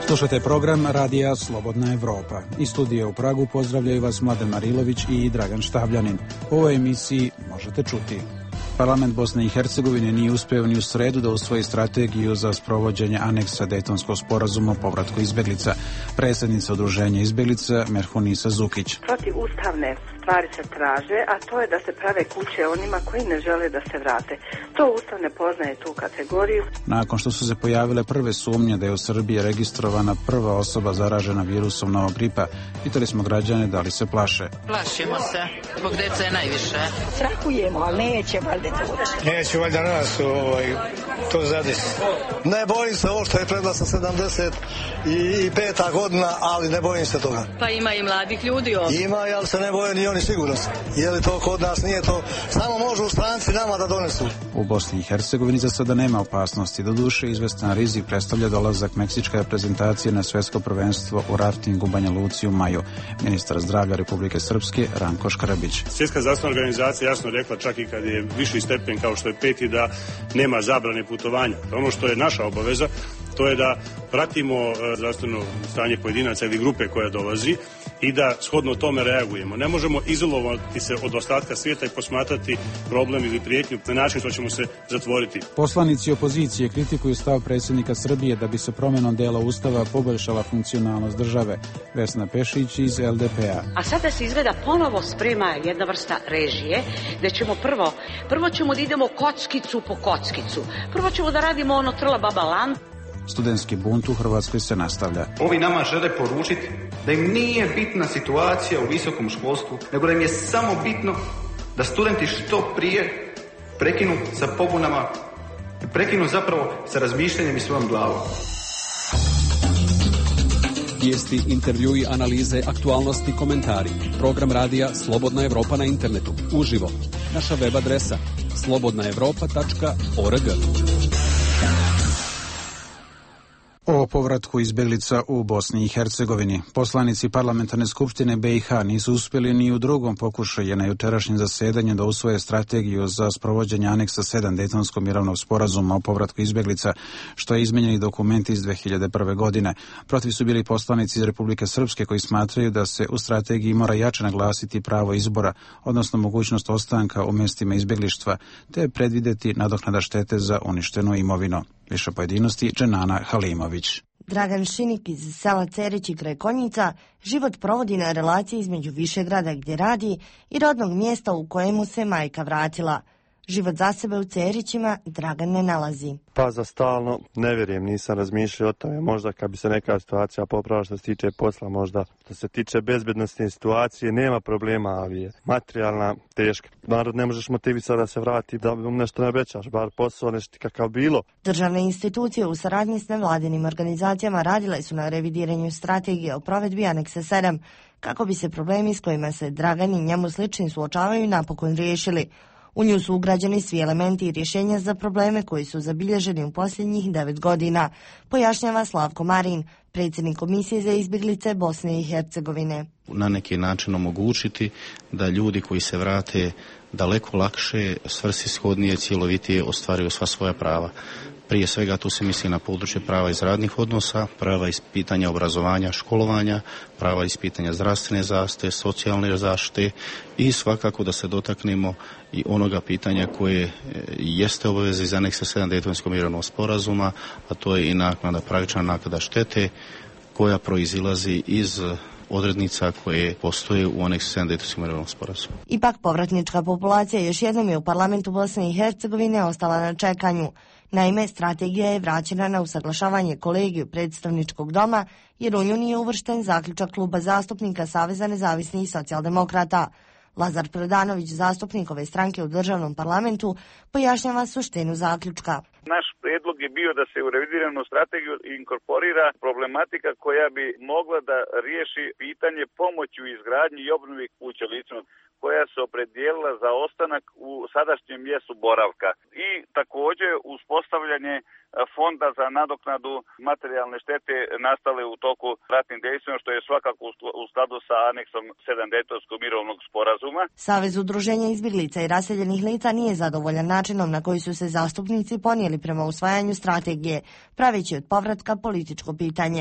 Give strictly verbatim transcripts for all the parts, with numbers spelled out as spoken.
Slušajte program Radija Slobodna Evropa. Iz studija u Pragu pozdravljaju vas Mladen Marilović i Dragan Štavljanin. U ovoj emisiji možete čuti: Parlament Bosne i Hercegovine nije uspeo ni u sredu da usvoji strategiju za sprovođenje aneksa Dejtonskog sporazuma o povratku izbeglica. Predsjednica udruženja izbeglica Merhunisa Zukić. Protiv ustavne stvari se traže, a to je da se prave kuće onima koji ne žele da se vrate. To Ustav ne poznaje tu kategoriju. Nakon što su se pojavile prve sumnje da je u Srbiji registrovana prva osoba zaražena virusom novog gripa, pitali smo građane da li se plaše. Plašimo se, zbog dece je najviše. Strahujemo, ali neće valjda doći. Neće valjda nas ovaj, to zadesi. Ne bojim se ovo što je preglasno sedamdeset i peta godina, ali ne bojim se toga. Pa ima i mladih ljudi ovdje. Ima, ali se ne boje ni oni sigurno. Je li to kod nas, nije to. Samo možu u stranci nama da donesu. U Bosni i Hercegovini za sada nema opasnosti. Doduše, izvestan rizik predstavlja dolazak meksičke reprezentacije na svetsko prvenstvo u raftingu u Banja Luci u maju. Ministar zdravlja Republike Srpske Ranko Škrabić. Svjetska zdravstvena organizacija jasno rekla, čak i kad je viši stepen kao što je peti, da nema zabrane putovanja. Ono što je naša obaveza, to je da pratimo zdravstveno stanje pojedinaca ili grupe koja dolazi i da shodno tome reagujemo. Ne možemo izolovati se od ostatka svijeta i posmatrati problem ili prijetnju na način što ćemo se zatvoriti. Poslanici opozicije kritikuju stav predsjednika Srbije da bi se promjenom dela Ustava poboljšala funkcionalnost države. Vesna Pešić iz L D P A. A sada se izgleda ponovo sprema jedna vrsta režije, da ćemo prvo, prvo ćemo da idemo kockicu po kockicu. Prvo ćemo da radimo ono trla baba lan. Studentski bunt u Hrvatskoj se nastavlja. Ovi nama žele poručiti da im nije bitna situacija u visokom školstvu, nego da im je samo bitno da studenti što prije prekinu sa pobunama i prekinu zapravo sa razmišljanjem i svojom glavom. Vijesti, intervjui, analize, aktualnosti, komentari. Program radija Slobodna Evropa na internetu. Uživo. Naša web adresa slobodna evropa tačka org. O povratku izbeglica u Bosni i Hercegovini. Poslanici Parlamentarne skupštine B i H nisu uspjeli ni u drugom pokušaju na jučerašnjem zasedanju da usvoje strategiju za sprovođenje aneksa sedam Dejtonskog mirovnog sporazuma o povratku izbeglica, što je izmenjeni dokument iz dve hiljade prve. godine. Protiv su bili poslanici iz Republike Srpske koji smatraju da se u strategiji mora jače naglasiti pravo izbora, odnosno mogućnost ostanka u mjestima izbeglištva, te predvidjeti nadoknada štete za uništenu imovinu. Više pojedinosti Dženana Halimović. Dragan Šinik iz sela Cerići kraj Konjica život provodi na relaciji između Višegrada gdje radi i rodnog mjesta u kojemu se majka vratila. Život za sebe u Cerićima Dragan ne nalazi. Pa za stalno ne vjerujem, nisam razmišljao o tome. Možda kad bi se neka situacija popravila što se tiče posla, možda što se tiče bezbednostne situacije, nema problema, ali je materijalna teška. Narod ne možeš motivisati da se vrati, da mu nešto ne obećaš, bar posao nešto kakav bilo. Državne institucije u saradnji s nevladinim organizacijama radile su na revidiranju strategije o provedbi aneksa sedam, kako bi se problemi s kojima se Dragan i njemu slični suočavaju napokon riješili. U nju su ugrađeni svi elementi i rješenja za probleme koji su zabilježeni u posljednjih devet godina, pojašnjava Slavko Marin, predsjednik Komisije za izbjeglice Bosne i Hercegovine. Na neki način omogućiti da ljudi koji se vrate daleko lakše, svrsishodnije, cjelovitije ostvaruju sva svoja prava. Prije svega tu se misli na područje prava iz radnih odnosa, prava iz pitanja obrazovanja, školovanja, prava iz pitanja zdravstvene zaštite, socijalne zaštite i svakako da se dotaknemo i onoga pitanja koje jeste obaveza iz aneksa sedam Dejtonskog mirovnog sporazuma, a to je i naknada, pravična naknada štete koja proizilazi iz odrednica koje postoje u aneksu sedam Dejtonskog mirovnog sporazuma. Ipak povratnička populacija još jednom je u parlamentu Bosne i Hercegovine ostala na čekanju. Naime, strategija je vraćena na usaglašavanje kolegiju predstavničkog doma jer u nju nije uvršten zaključak kluba zastupnika Saveza nezavisnih i socijaldemokrata. Lazar Predanović, zastupnik ove stranke u državnom parlamentu, pojašnjava suštinu zaključka. Naš prijedlog je bio da se u revidiranu strategiju inkorporira problematika koja bi mogla da riješi pitanje pomoći u izgradnji i obnovi kuća licima koja se opredijelila za ostanak u sadašnjem mjestu boravka i također uspostavljanje fonda za nadoknadu materijalne štete nastale u toku ratnih dejstva, što je svakako u skladu sa aneksom sedam Dejtonskog mirovnog sporazuma. Savez udruženja izbjeglica i raseljenih lica nije zadovoljan načinom na koji su se zastupnici ponijeli prema usvajanju strategije, praveći od povratka političko pitanje.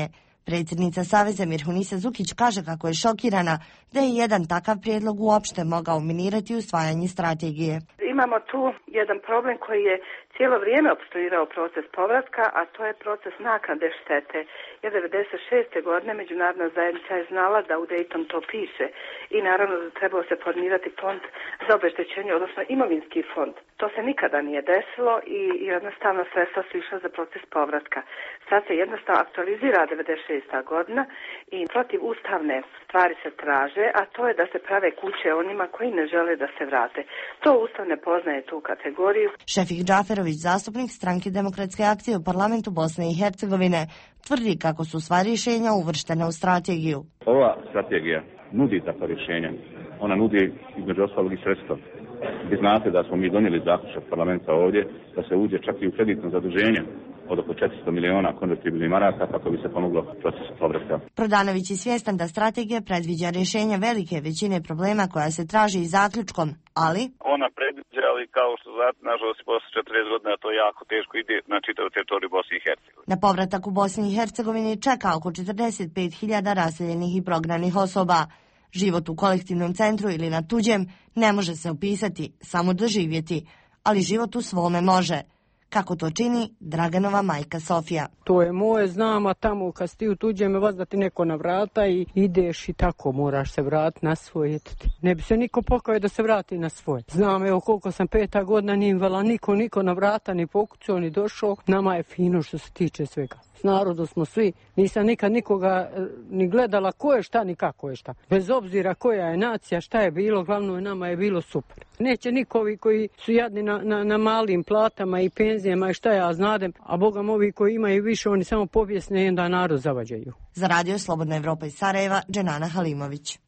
Predsjednica Saveza Mirhunisa Zukić kaže kako je šokirana da je jedan takav prijedlog uopšte mogao minirati usvajanje strategije. Imamo tu jedan problem koji je cijelo vrijeme opstruirao proces povratka, a to je proces naknade štete. Jer devedeset šeste godine međunarodna zajednica je znala da u Dayton to piše i naravno da trebao se formirati fond za obeštećenje, odnosno imovinski fond. To se nikada nije desilo i jednostavno sredstva su išla za proces povratka. Sad se jednostavno aktualizira devedeset šesta godina i protiv ustavne stvari se traže, a to je da se prave kuće onima koji ne žele da se vrate. To Ustav ne poznaje tu kategoriju. Šefik Džaferović, zastupnik Stranke demokratske akcije u parlamentu Bosne i Hercegovine, tvrdi kako su sva rješenja uvrštena u strategiju. Ova strategija nudi takva rješenja. Ona nudi između ostalog i sredstva. Vi znate da smo mi donijeli zaključak parlamenta ovdje da se uđe čak i u kreditno zaduženje od oko četiristo miliona konvertibilnih maraka kako bi se pomoglo procesu povratka. Prodanović je svjestan da strategija predviđa rješenja velike većine problema koja se traži i zaključkom, ali ona predviđa, ali kao što znate, nažalost, posle četrdeset godina to jako teško ide na čitavu teritoriju Bosne i Hercegovine. Na povratak u Bosni i Hercegovini čeka oko četrdeset pet hiljada raseljenih i prognanih osoba. Život u kolektivnom centru ili na tuđem ne može se opisati, samo doživjeti, ali život u svome može. Kako to čini Draganova majka Sofija. To je moje, znam, a tamo kad si u tuđem vas da ti neko na vrata i ideš i tako moraš se vratiti na svoje. Ne bi se niko pokao da se vrati na svoje. Znam, evo koliko sam peta godina nije imala niko, niko na vrata, ni pokucao, ni došao. Nama je fino što se tiče svega. S narodom smo svi, nisam nikad nikoga ni gledala ko je šta ni kako je šta. Bez obzira koja je nacija, šta je bilo, glavno je nama je bilo super. Neće nikovi koji su jadni na, na, na malim platama i penzijama i šta ja znadem, a bogam ovi koji imaju više, oni samo pobjesne i onda narod zavađaju. Za radio Slobodna Evropa iz Sarajeva, Dženana Halimović.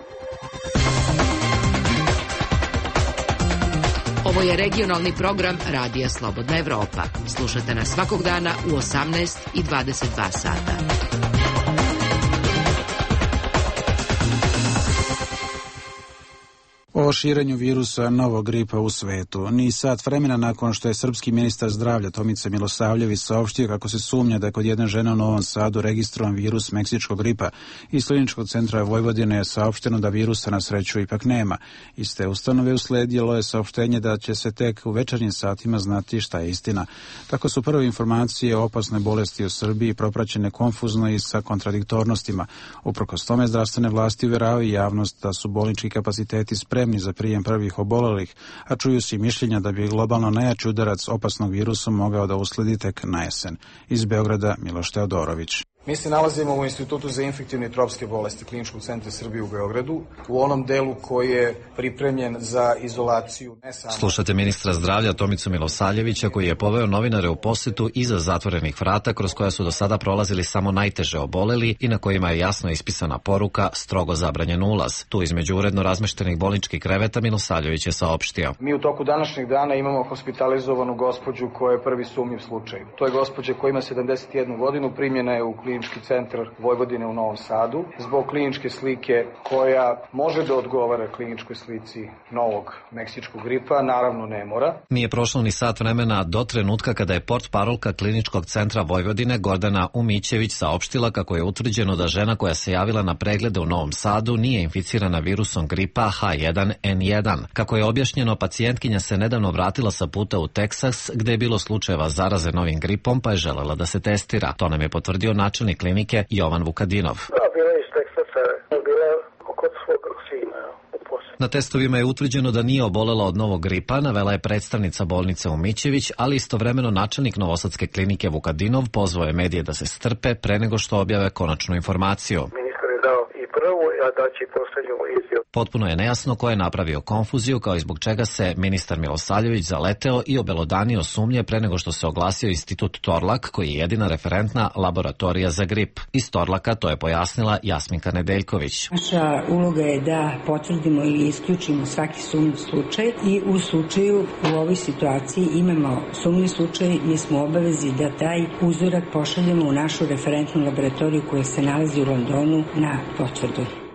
Ovo je regionalni program Radija Slobodna Evropa. Slušajte nas svakog dana u osamnaest i dvadeset dva sata. O širenju virusa novog gripa u svetu. Ni sat vremena nakon što je srpski ministar zdravlja Tomica Milosavljević saopštio kako se sumnja da je kod jedne žene u Novom Sadu registrovan virus meksičkog gripa, iz Kliničkog centra Vojvodine je saopšteno da virusa na sreću ipak nema. Iz te ustanove usledilo je saopštenje da će se tek u večernjim satima znati šta je istina. Tako su prve informacije o opasnoj bolesti u Srbiji propraćene konfuzno i sa kontradiktornostima. Uprkos tome, zdravstvene vlasti uvjeravaju javnost da su bolnički kapaciteti spremni za prijem prvih obolelih, a čuju se i mišljenja da bi globalno najjači udarac opasnog virusa mogao da usledi tek na jesen. Iz Beograda Miloš Teodorović. Mi se nalazimo u Institutu za infektivne i tropske bolesti Kliničkog centra Srbije u Beogradu, u onom delu koji je pripremljen za izolaciju. Slušate ministra zdravlja Tomicu Milosavljevića koji je poveo novinare u posjetu iza zatvorenih vrata kroz koja su do sada prolazili samo najteže oboleli i na kojima je jasno ispisana poruka strogo zabranjen ulaz. Tu između uredno razmeštenih bolničkih kreveta Milosavljević je saopštio. Mi u toku današnjeg dana imamo hospitalizovanu gospođu koja je prvi sumnjiv slučaj. To je gospođa koja ima sedamdeset jednu godinu, primljena je u Klinički centar Vojvodine u Novom Sadu zbog kliničke slike koja može da odgovara kliničkoj slici novog meksičkog gripa, naravno ne mora. Nije prošlo ni sat vremena do trenutka kada je portparolka Kliničkog centra Vojvodine Gordana Umićević saopštila kako je utvrđeno da žena koja se javila na preglede u Novom Sadu nije inficirana virusom gripa H jedan N jedan. Kako je objašnjeno, pacijentkinja se nedavno vratila sa puta u Teksas gde je bilo slučajeva zaraze novim gripom pa je želela da se testira. To nam je potvrdio načelnik klinike Jovan Vukadinov. Da, bila je iz Teksasa, bila kod svog sina u posjetu. Na testovima je utvrđeno da nije obolela od novog gripa, navela je predstavnica bolnice Umićević, ali istovremeno načelnik Novosadske klinike Vukadinov pozvao je medije da se strpe pre nego što objave konačnu informaciju. Ministar je dao i prvu, a da će poslednju izjavu. Potpuno je nejasno ko je napravio konfuziju, kao i zbog čega se ministar Milosavljević zaleteo i obelodanio sumnje pre nego što se oglasio Institut Torlak, koji je jedina referentna laboratorija za grip. Iz Torlaka to je pojasnila Jasminka Nedeljković. Naša uloga je da potvrdimo ili isključimo svaki sumnjiv slučaj i u slučaju u ovoj situaciji imamo sumnjiv slučaj, mi smo obavezi da taj uzorak pošaljemo u našu referentnu laboratoriju koja se nalazi u Londonu na potvrdu.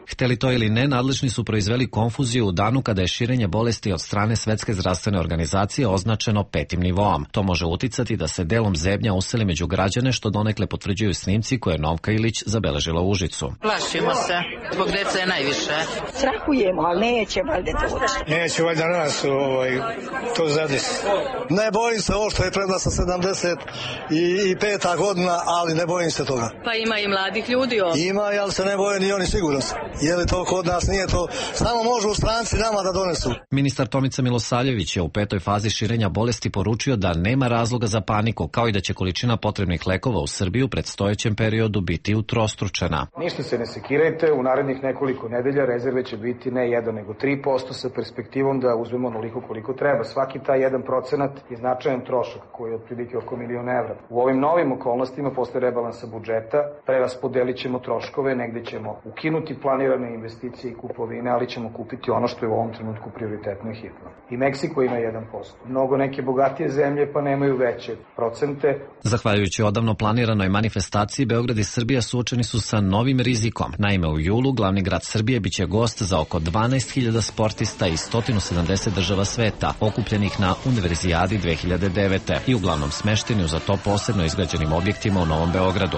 Hteli to ili ne, nadležni su proizveli konfuziju u danu kada je širenje bolesti od strane Svetske zdravstvene organizacije označeno petim nivoom. To može uticati da se delom zebnja useli među građane, što donekle potvrđuju snimci koje je Novka Ilić zabeležila u Užicu. Plašimo se, zbog dece je najviše. Strahujemo, ali neće valjda doći. Neće valjda nas ovaj, to zadesi. Ne bojim se ovo što je predla sa sedamdeset i peta godina, ali ne bojim se toga. Pa ima i mladih ljudi ovdje. Ima, ali se ne boje ni oni sigurno. Je li to kod nas, nije to, samo može u stranci nama da donesu. Ministar Tomica Milosavljević je u petoj fazi širenja bolesti poručio da nema razloga za paniku, kao i da će količina potrebnih lekova u Srbiji u predstojećem periodu biti utrostručena. Ništa se ne sekirajte, u narednih nekoliko nedelja rezerve će biti ne jedan nego tri posto sa perspektivom da uzmemo onoliko koliko treba. Svaki taj jedan procenat je značajan trošak koji je otprilike oko milion evra. U ovim novim okolnostima posle rebalansa budžeta preraspodelit ćemo troškove, negde ćemo ukinuti planirane investicije i kupovine, ali ćemo kupiti ono što je u ovom trenutku prioritetno i hitno. I Meksiko ima jedan posto. Mnogo neke bogatije zemlje pa nemaju veće procente. Zahvaljujući odavno planiranoj manifestaciji, Beograd i Srbija suočeni su sa novim rizikom. Naime, u julu glavni grad Srbije biće gost za oko dvanaest hiljada sportista iz sto sedamdeset država sveta, okupljenih na Univerzijadi dve hiljade devete i uglavnom smešteni u za to posebno izgrađenim objektima u Novom Beogradu.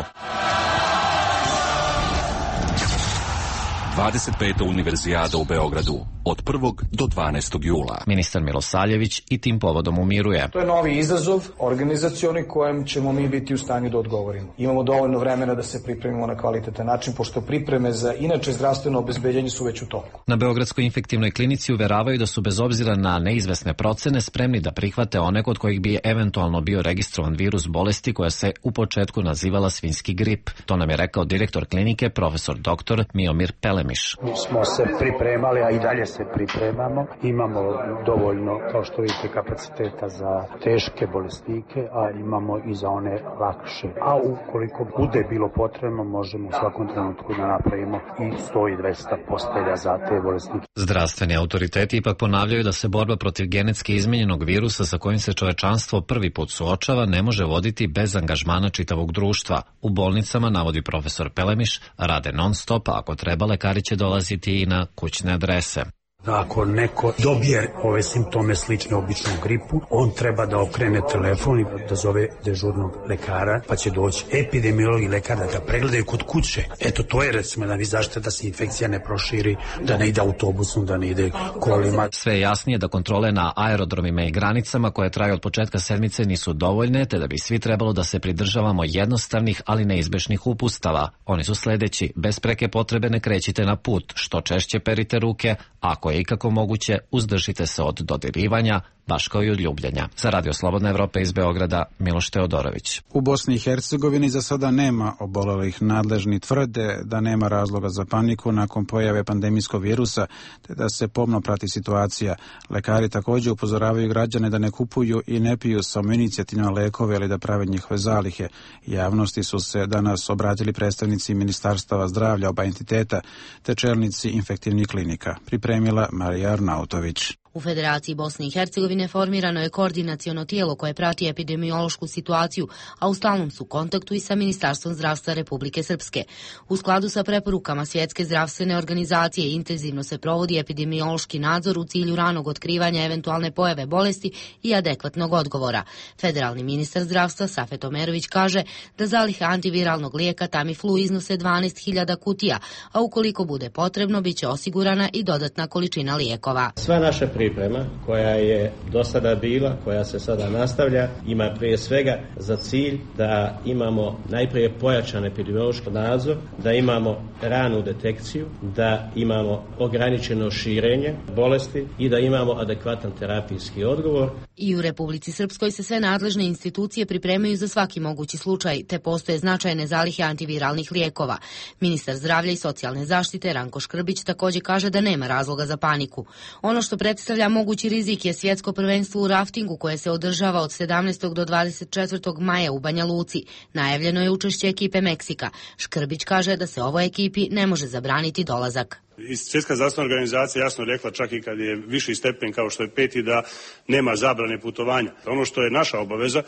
dvadeset peta Univerzijada u Beogradu od prvog do dvanaestog jula. Ministar Milosavljević i tim povodom umiruje. To je novi izazov organizacioni kojem ćemo mi biti u stanju da odgovorimo. Imamo dovoljno vremena da se pripremimo na kvalitetan način, pošto pripreme za inače zdravstveno obezbeđenje su već u toku. Na Beogradskoj infektivnoj klinici uveravaju da su bez obzira na neizvesne procene spremni da prihvate one kod kojih bi eventualno bio registrovan virus bolesti koja se u početku nazivala svinjski grip. To nam je rekao direktor klinike, profesor doktor Miomir Pelemiš. Mi smo se pripremali, a i dalje se pripremamo. Imamo dovoljno, kao što vidite, kapaciteta za teške bolesnike, a imamo i za one lakše. A ukoliko bude bilo potrebno, možemo u svakom trenutku da napravimo i sto i dvesta postelja za te bolesnike. Zdravstveni autoriteti ipak ponavljaju da se borba protiv genetski izmenjenog virusa sa kojim se čovečanstvo prvi put suočava ne može voditi bez angažmana čitavog društva. U bolnicama, navodi profesor Pelemiš, rade non stop, a ako treba, lekari će dolaziti i na kućne adrese. Ako neko dobije ove simptome slične običnom gripu, on treba da okrene telefon i da zove dežurnog lekara, pa će doći epidemiolog i lekar da ga pregledaju kod kuće. Eto, to je recimo da vi zaštite da se infekcija ne proširi, da ne ide autobusom, da ne ide kolima. Sve je jasnije da kontrole na aerodromima i granicama koje traju od početka sedmice nisu dovoljne, te da bi svi trebalo da se pridržavamo jednostavnih, ali neizbešnih upustava. Oni su sledeći: bez preke potrebe ne krećite na put, što češće perite ruke, ako je ikako moguće, uzdržite se od dodirivanja, baš kao i od ljubljenja. Za Radio Slobodna Evropa iz Beograda, Miloš Teodorović. U Bosni i Hercegovini za sada nema obolelih. Nadležni tvrde da nema razloga za paniku nakon pojave pandemijskog virusa, te da se pomno prati situacija. Lekari također upozoravaju građane da ne kupuju i ne piju samoinicijativno lekove, ali da prave njihove zalihe. Javnosti su se danas obratili predstavnici Ministarstava zdravlja oba entiteta, te čelnici infektivnih klinika. Pripremila Marija Arnautović. U Federaciji Bosne i Hercegovine formirano je koordinaciono tijelo koje prati epidemiološku situaciju, a u stalnom su kontaktu i sa Ministarstvom zdravstva Republike Srpske. U skladu sa preporukama Svjetske zdravstvene organizacije intenzivno se provodi epidemiološki nadzor u cilju ranog otkrivanja eventualne pojave bolesti i adekvatnog odgovora. Federalni ministar zdravstva Safet Omerović kaže da zalihe antiviralnog lijeka Tamiflu iznose dvanaest hiljada kutija, a ukoliko bude potrebno, biće osigurana i dodatna količina lijekova. Sva naša priprema koja je do sada bila, koja se sada nastavlja, ima prije svega za cilj da imamo najprije pojačan epidemiološki nadzor, da imamo ranu detekciju, da imamo ograničeno širenje bolesti i da imamo adekvatan terapijski odgovor. I u Republici Srpskoj se sve nadležne institucije pripremaju za svaki mogući slučaj, te postoje značajne zalihe antiviralnih lijekova. Ministar zdravlja i socijalne zaštite Ranko Škrbić također kaže da nema razloga za paniku. Ono što predstavlja mogući rizik je svjetsko prvenstvo u raftingu koje se održava od sedamnaestog do dvadeset četvrtog maja u Banja Luci. Najavljeno je učešće ekipe Meksika. Škrbić kaže da se ovoj ekipi ne može zabraniti dolazak. Svjetska zdravstvena organizacija jasno rekla, čak i kad je viši stepen kao što je peti, da nema zabrane putovanja. Ono što je naša obaveza,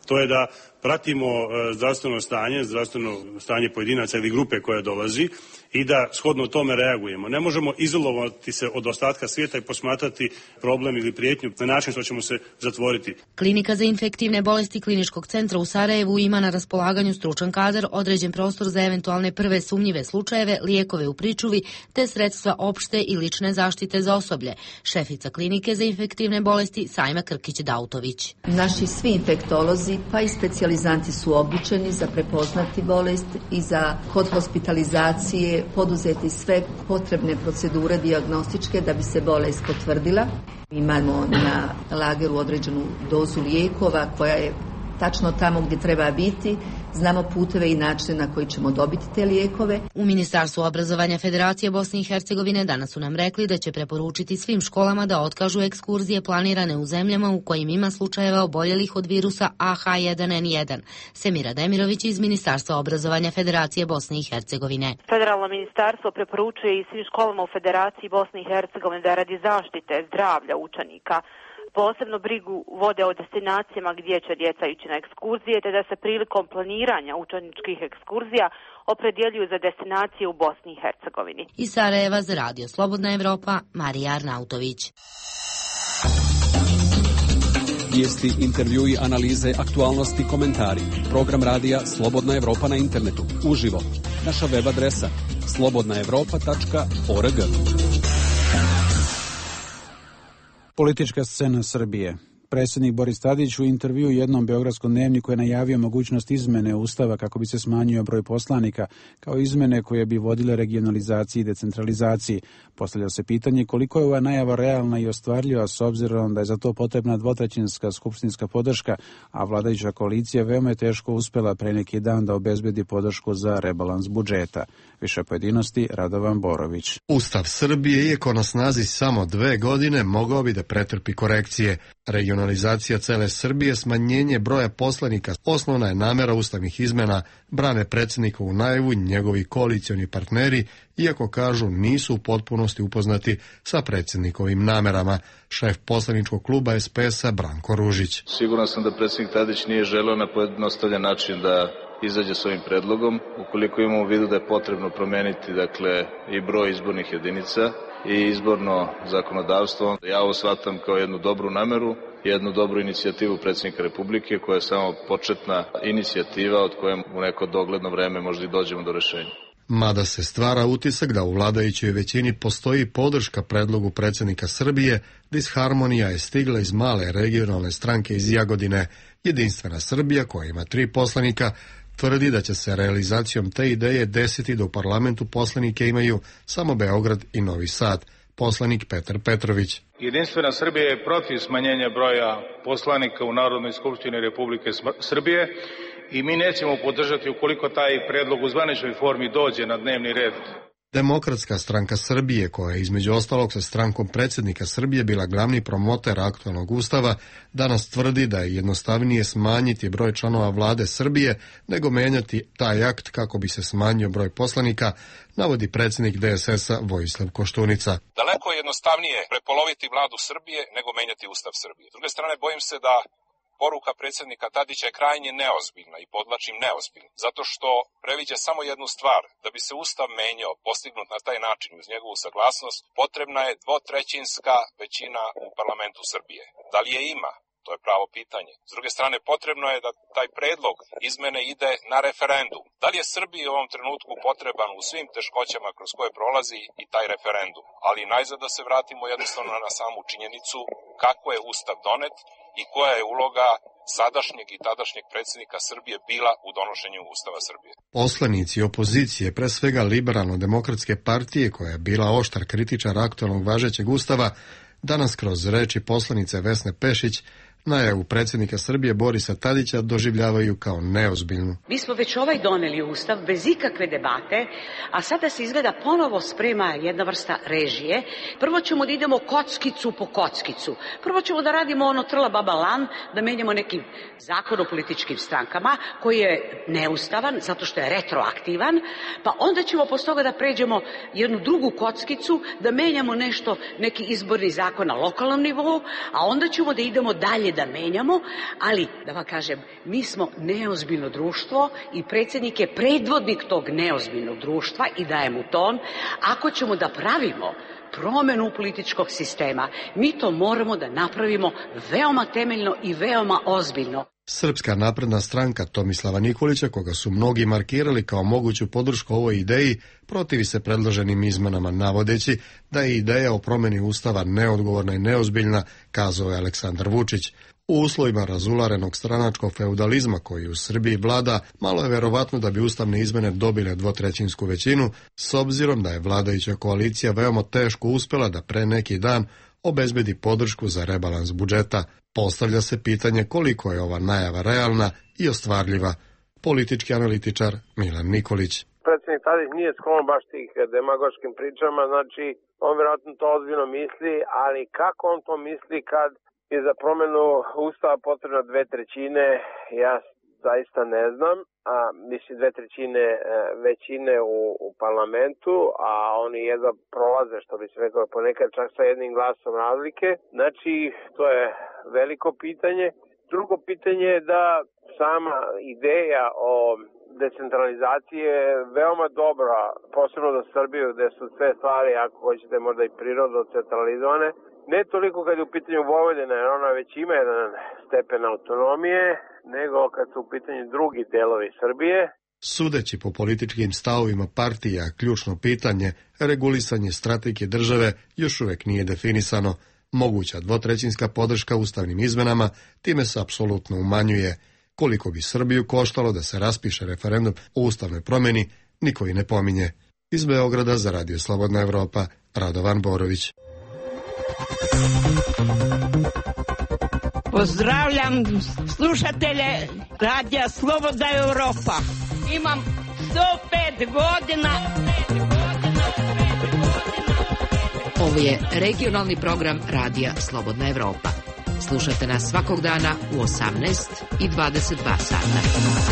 to je da pratimo zdravstveno stanje, zdravstveno stanje pojedinaca ili grupe koja dolazi i da shodno tome reagujemo. Ne možemo izolovati se od ostatka svijeta i posmatrati problem ili prijetnju na način što ćemo se zatvoriti. Klinika za infektivne bolesti Kliničkog centra u Sarajevu ima na raspolaganju stručan kadar, određen prostor za eventualne prve sumnjive slučajeve, lijekove u pričuvi te sredstva opšte i lične zaštite za osoblje. Šefica Klinike za infektivne bolesti Sajma Krkić-Dautović. Naši svi infektolozi pa i specijalizanti su obučeni za prepoznati bolest i za kod hospitalizacije poduzeti sve potrebne procedure dijagnostičke da bi se bolest potvrdila. Imamo na lageru određenu dozu lijekova koja je tačno tamo gdje treba biti. Znamo puteve i načine na koji ćemo dobiti te lijekove. U Ministarstvu obrazovanja Federacije Bosne i Hercegovine danas su nam rekli da će preporučiti svim školama da otkažu ekskurzije planirane u zemljama u kojim ima slučajeva oboljelih od virusa A H jedan N jedan. Semira Demirović iz Ministarstva obrazovanja Federacije Bosne i Hercegovine. Federalno ministarstvo preporučuje i svim školama u Federaciji Bosne i Hercegovine da radi zaštite zdravlja učenika posebno brigu vode o destinacijama gdje će djeca ići na ekskurzije, te da se prilikom planiranja učeničkih ekskurzija opredjeljuju za destinacije u Bosni i Hercegovini. Iz Sarajeva za Radio Slobodna Evropa, Marija Arnautović. Vijesti, intervjui, analize, aktualnosti, komentari. Program radija Slobodna Evropa na internetu. Uživo. Naša web adresa slobodna evropa tačka org. Politička scena Srbije. Predsjednik Boris Tadić u intervjuu jednom beogradskom dnevniku je najavio mogućnost izmene Ustava kako bi se smanjio broj poslanika, kao izmene koje bi vodile regionalizaciji i decentralizaciji. Postavlja se pitanje koliko je ova najava realna i ostvarljiva s obzirom da je za to potrebna dvotrećinska skupštinska podrška, a vladajuća koalicija veoma je teško uspjela pre neki dan da obezbedi podršku za rebalans budžeta. Više pojedinosti Radovan Borović. Ustav Srbije, iako na snazi samo dve godine, mogao bi da pretrpi korekcije. Regionalizacija cele Srbije, smanjenje broja poslanika, osnovna je namera ustavnih izmena, brane predsjednikovu najavu i njegovi koalicioni partneri, iako kažu nisu u potpunosti upoznati sa predsjednikovim namerama. Šef poslaničkog kluba S P S-a Branko Ružić. Siguran sam da predsjednik Tadić nije želeo na pojednostavljen način da izađe s ovim predlogom, ukoliko imamo u vidu da je potrebno promeniti dakle i broj izbornih jedinica i izborno zakonodavstvo. Ja ovo shvatam kao jednu dobru nameru, jednu dobru inicijativu predsjednika Republike koja je samo početna inicijativa od koje u neko dogledno vreme možda i dođemo do rješenja. Mada se stvara utisak da u vladajućoj većini postoji podrška predlogu predsjednika Srbije, disharmonija je stigla iz male regionalne stranke iz Jagodine. Jedinstvena Srbija, koja ima tri poslanika, tvrdi da će se realizacijom te ideje desiti da u parlamentu poslanike imaju samo Beograd i Novi Sad. Poslanik Petar Petrović. Jedinstvena Srbija je protiv smanjenja broja poslanika u Narodnoj skupštini Republike Srbije i mi nećemo podržati ukoliko taj predlog u zvaničnoj formi dođe na dnevni red. Demokratska stranka Srbije, koja je između ostalog sa strankom predsjednika Srbije bila glavni promoter aktualnog ustava, danas tvrdi da je jednostavnije smanjiti broj članova vlade Srbije nego menjati taj akt kako bi se smanjio broj poslanika, navodi predsjednik D S S-a Vojislav Koštunica. Daleko je jednostavnije prepoloviti vladu Srbije nego menjati ustav Srbije. S druge strane, bojim se da poruka predsjednika Tadića je krajnje neozbiljna i podvlačim neozbiljna, zato što previđa samo jednu stvar. Da bi se ustav menjao, postignut na taj način uz njegovu saglasnost, potrebna je dvotrećinska većina u parlamentu Srbije. Da li je ima? To je pravo pitanje. S druge strane, potrebno je da taj predlog izmene ide na referendum. Da li je Srbiji u ovom trenutku potreban u svim teškoćama kroz koje prolazi i taj referendum? Ali najzad da se vratimo jednostavno na samu činjenicu kako je ustav donet i koja je uloga sadašnjeg i tadašnjeg predsjednika Srbije bila u donošenju Ustava Srbije. Poslanici opozicije, pre svega Liberalno-demokratske partije, koja je bila oštar kritičar aktualnog važećeg Ustava, danas kroz reči poslanice Vesne Pešić najavu predsjednika Srbije Borisa Tadića doživljavaju kao neozbiljnu. Mi smo već ovaj doneli ustav bez ikakve debate, a sada se izgleda ponovo sprema jedna vrsta režije. Prvo ćemo da idemo kockicu po kockicu. Prvo ćemo da radimo ono trla baba lan, da menjamo neki zakon o političkim strankama koji je neustavan zato što je retroaktivan, pa onda ćemo posle toga da pređemo jednu drugu kockicu, da menjamo nešto, neki izborni zakon na lokalnom nivou, a onda ćemo da idemo dalje da menjamo, ali da vam kažem, mi smo neozbiljno društvo i predsjednik je predvodnik tog neozbiljnog društva i daje mu ton. Ako ćemo da pravimo promjenu političkog sistema, mi to moramo da napravimo veoma temeljno i veoma ozbiljno. Srpska napredna stranka Tomislava Nikolića, koga su mnogi markirali kao moguću podršku ovoj ideji, protivi se predloženim izmenama, navodeći da je ideja o promjeni ustava neodgovorna i neozbiljna, kazao je Aleksandar Vučić. U uslovima razularenog stranačkog feudalizma koji u Srbiji vlada, malo je verovatno da bi ustavne izmene dobile dvotrećinsku većinu, s obzirom da je vladajuća koalicija veoma teško uspjela da pre neki dan obezbedi podršku za rebalans budžeta. Postavlja se pitanje koliko je ova najava realna i ostvarljiva. Politički analitičar Milan Nikolić. Predsjednik Tadić nije sklon baš tih demagoškim pričama, znači on vjerojatno to ozbiljno misli, ali kako on to misli kad je za promjenu ustava potrebno dve trećine, ja zaista ne znam, a mislim dve trećine većine u, u parlamentu, a oni jedva prolaze, što bi se rekao, ponekad čak sa jednim glasom razlike. Znači, to je veliko pitanje. Drugo pitanje je da sama ideja o decentralizaciji je veoma dobra, posebno za Srbiju, gde su sve stvari, ako hoćete možda i prirodno centralizovane. Ne toliko kad je u pitanju Vojvodina, jer ona već ima jedan stepen autonomije, nego kad su u pitanju drugi delovi Srbije. Sudeći po političkim stavovima partija, ključno pitanje, regulisanje strategije države još uvek nije definisano. Moguća dvotrećinska podrška ustavnim izmenama time se apsolutno umanjuje. Koliko bi Srbiju koštalo da se raspiše referendum o ustavnoj promjeni, niko i ne pominje. Iz Beograda za Radio Slobodna Evropa, Radovan Borović. Pozdravljam slušatelje Radija Slobodna Evropa. Imam sto pet godina. Ovo je regionalni program Radija Slobodna Evropa. Slušate nas svakog dana u osamnaest i dvadeset dva sata.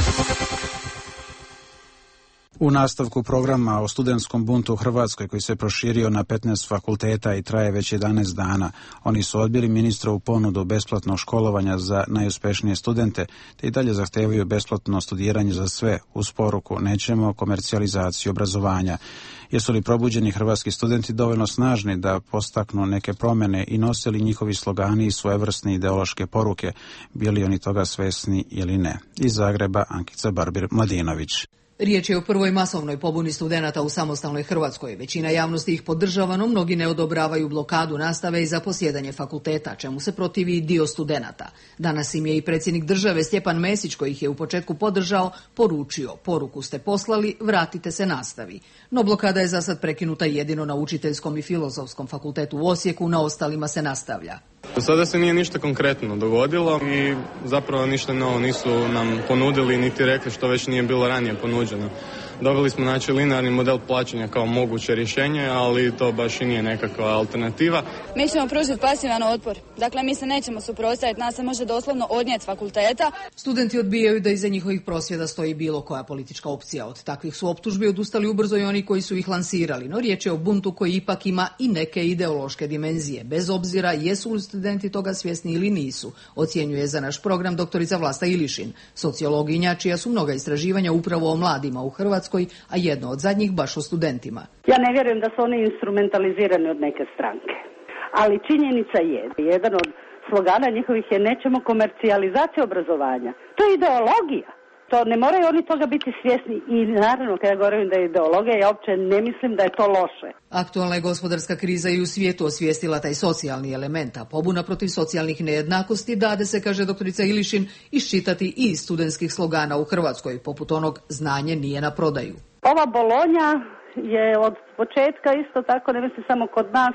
U nastavku programa o studentskom buntu u Hrvatskoj koji se proširio na petnaest fakulteta i traje već jedanaest dana, oni su odbili ministrovu ponudu besplatnog školovanja za najuspešnije studente, te i dalje zahtevaju besplatno studiranje za sve, uz poruku nećemo komercijalizaciju obrazovanja. Jesu li probuđeni hrvatski studenti dovoljno snažni da postaknu neke promjene i nosili njihovi slogani i svojevrsne ideološke poruke, bili oni toga svesni ili ne? Iz Zagreba Ankica Barbir-Mladinović. Riječ je o prvoj masovnoj pobuni studenata u samostalnoj Hrvatskoj. Većina javnosti ih podržava, no mnogi ne odobravaju blokadu nastave i zaposjedanje fakulteta, čemu se protivi i dio studenata. Danas im je i predsjednik države Stjepan Mesić, koji ih je u početku podržao, poručio: poruku ste poslali, vratite se nastavi. No blokada je za sad prekinuta jedino na Učiteljskom i Filozofskom fakultetu u Osijeku, na ostalima se nastavlja. Do sada se nije ništa konkretno dogodilo i zapravo ništa novo nisu nam ponudili niti rekli što već nije bilo ranije ponuđeno. Dobili smo znači linearni model plaćanja kao moguće rješenje, ali to baš i nije nekakva alternativa. Mi ćemo pružiti pasivan otpor. Dakle, mi se nećemo suprotstaviti, nas se može doslovno odnijeti fakulteta. Studenti odbijaju da iza njihovih prosvjeda stoji bilo koja politička opcija. Od takvih su optužbi odustali ubrzo i oni koji su ih lansirali, no riječ je o buntu koji ipak ima i neke ideološke dimenzije, bez obzira jesu li studenti toga svjesni ili nisu, ocjenjuje za naš program doktorica Vlasta Ilišin, sociologinja čija su mnoga istraživanja upravo o mladima u Hrvatskoj, a jedno od zadnjih baš o studentima. Ja ne vjerujem da su oni instrumentalizirani od neke stranke, ali činjenica je, jedan od slogana njihovih je nećemo komercijalizaciju obrazovanja. To je ideologija. To ne moraju oni toga biti svjesni i naravno kada govorim da je ideologija, ja uopće ne mislim da je to loše. Aktualna je gospodarska kriza i u svijetu osvijestila taj socijalni element, a pobuna protiv socijalnih nejednakosti dade se, kaže doktorica Ilišin, iščitati i iz studentskih slogana u Hrvatskoj, poput onog znanje nije na prodaju. Ova Bolonja je od početka isto tako, ne mislim samo kod nas,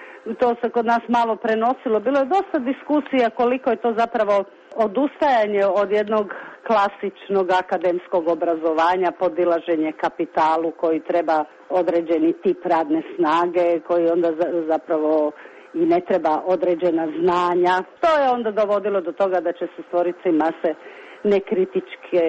to se kod nas malo prenosilo. Bilo je dosta diskusija koliko je to zapravo odustajanje od jednog klasičnog akademskog obrazovanja, podilaženje kapitalu koji treba određeni tip radne snage, koji onda zapravo i ne treba određena znanja. To je onda dovodilo do toga da će se stvoriti mase nekritičke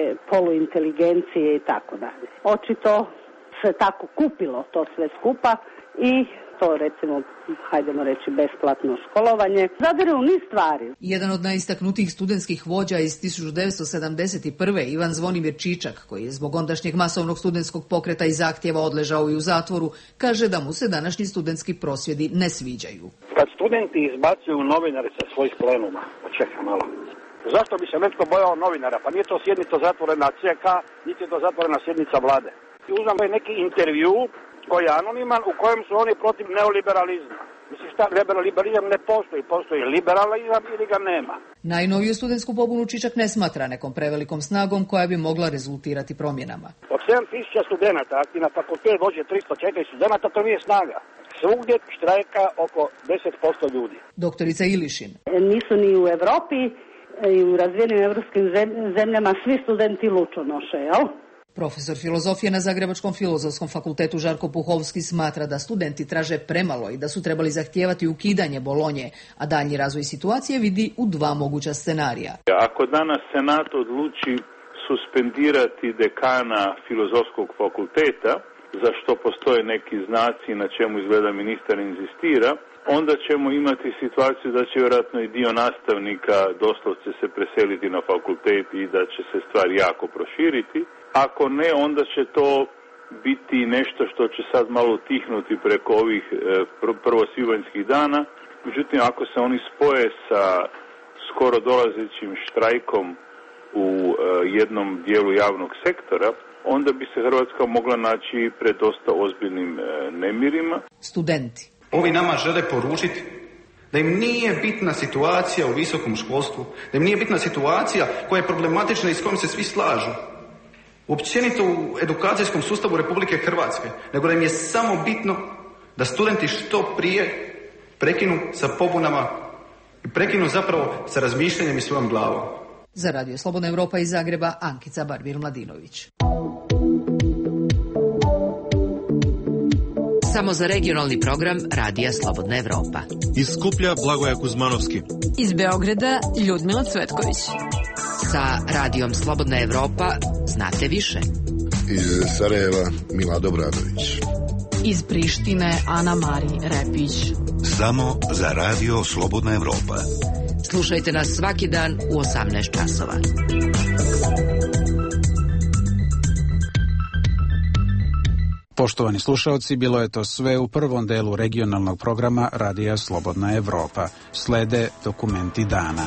poluinteligencije i tako dalje. Očito se tako kupilo to sve skupa i to recimo, hajdemo reći, besplatno školovanje. Zadire u niz stvari. Jedan od najistaknutijih studentskih vođa iz tisuću devetsto sedamdeset prve. Ivan Zvonimir Čičak, koji je zbog ondašnjeg masovnog studentskog pokreta i zahtjeva odležao i u zatvoru, kaže da mu se današnji studentski prosvjedi ne sviđaju. Kad studenti izbacuju novinare sa svojih plenuma, pa čekaj malo, zašto bi se netko bojao novinara? Pa nije to sjednica zatvorena C K, niti je to zatvorena sjednica vlade. I uzmem neki intervju koji je anoniman u kojem su oni protiv neoliberalizma. Mislim šta, liberalizam ne postoji, postoji liberalizam ili ga nema. Najnoviju studentsku pobunu Čičak ne smatra nekom prevelikom snagom koja bi mogla rezultirati promjenama. Od sedam tisuća studenta, ako na fakultet dođe tristo četiri studenta, to nije snaga. Svugdje štrajka oko deset posto ljudi. Doktorica Ilišin. Nisu ni u Evropi i u razvijenim evropskim zemljama svi studenti lučo noše, jel? Profesor filozofije na Zagrebačkom filozofskom fakultetu Žarko Puhovski smatra da studenti traže premalo i da su trebali zahtijevati ukidanje Bolonje, a daljnji razvoj situacije vidi u dva moguća scenarija. Ako danas Senat odluči suspendirati dekana filozofskog fakulteta, za što postoje neki znaci na čemu izgleda ministar inzistira, onda ćemo imati situaciju da će vjerojatno i dio nastavnika doslovce se preseliti na fakultet i da će se stvar jako proširiti. Ako ne, onda će to biti nešto što će sad malo utihnuti preko ovih e, prvosvibanjskih dana. Međutim, ako se oni spoje sa skoro dolazećim štrajkom u e, jednom dijelu javnog sektora, onda bi se Hrvatska mogla naći pred dosta ozbiljnim e, nemirima. Studenti. Ovi nama žele poručiti da im nije bitna situacija u visokom školstvu, da im nije bitna situacija koja je problematična i s kojom se svi slažu. Općenito u edukacijskom sustavu Republike Hrvatske, nego da im je samo bitno da studenti što prije prekinu sa pobunama i prekinu zapravo sa razmišljanjem i svojom glavom. Za Radio Slobodna Europa iz Zagreba, Ankica Barbir-Mladinović. Samo za regionalni program Radija Slobodna Evropa. Iz Skuplja Blagoja Kuzmanovski. Iz Beograda Ljudmila Cvetković. Sa Radijom Slobodna Evropa znate više. Iz Sarajeva Mila Dobranović. Iz Prištine Ana Mari Repić. Samo za Radio Slobodna Evropa. Slušajte nas svaki dan u osamnaest časova. Poštovani slušalci, bilo je to sve u prvom delu regionalnog programa Radija Slobodna Evropa. Slede dokumenti dana.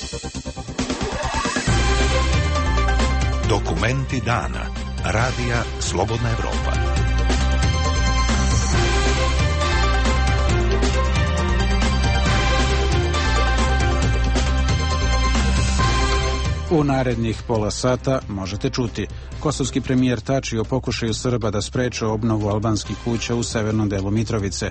Dokumenti dana. Radija Slobodna Evropa. U narednih pola sata možete čuti: kosovski premijer Tači o pokušaju Srba da spreče obnovu albanskih kuća u severnom delu Mitrovice.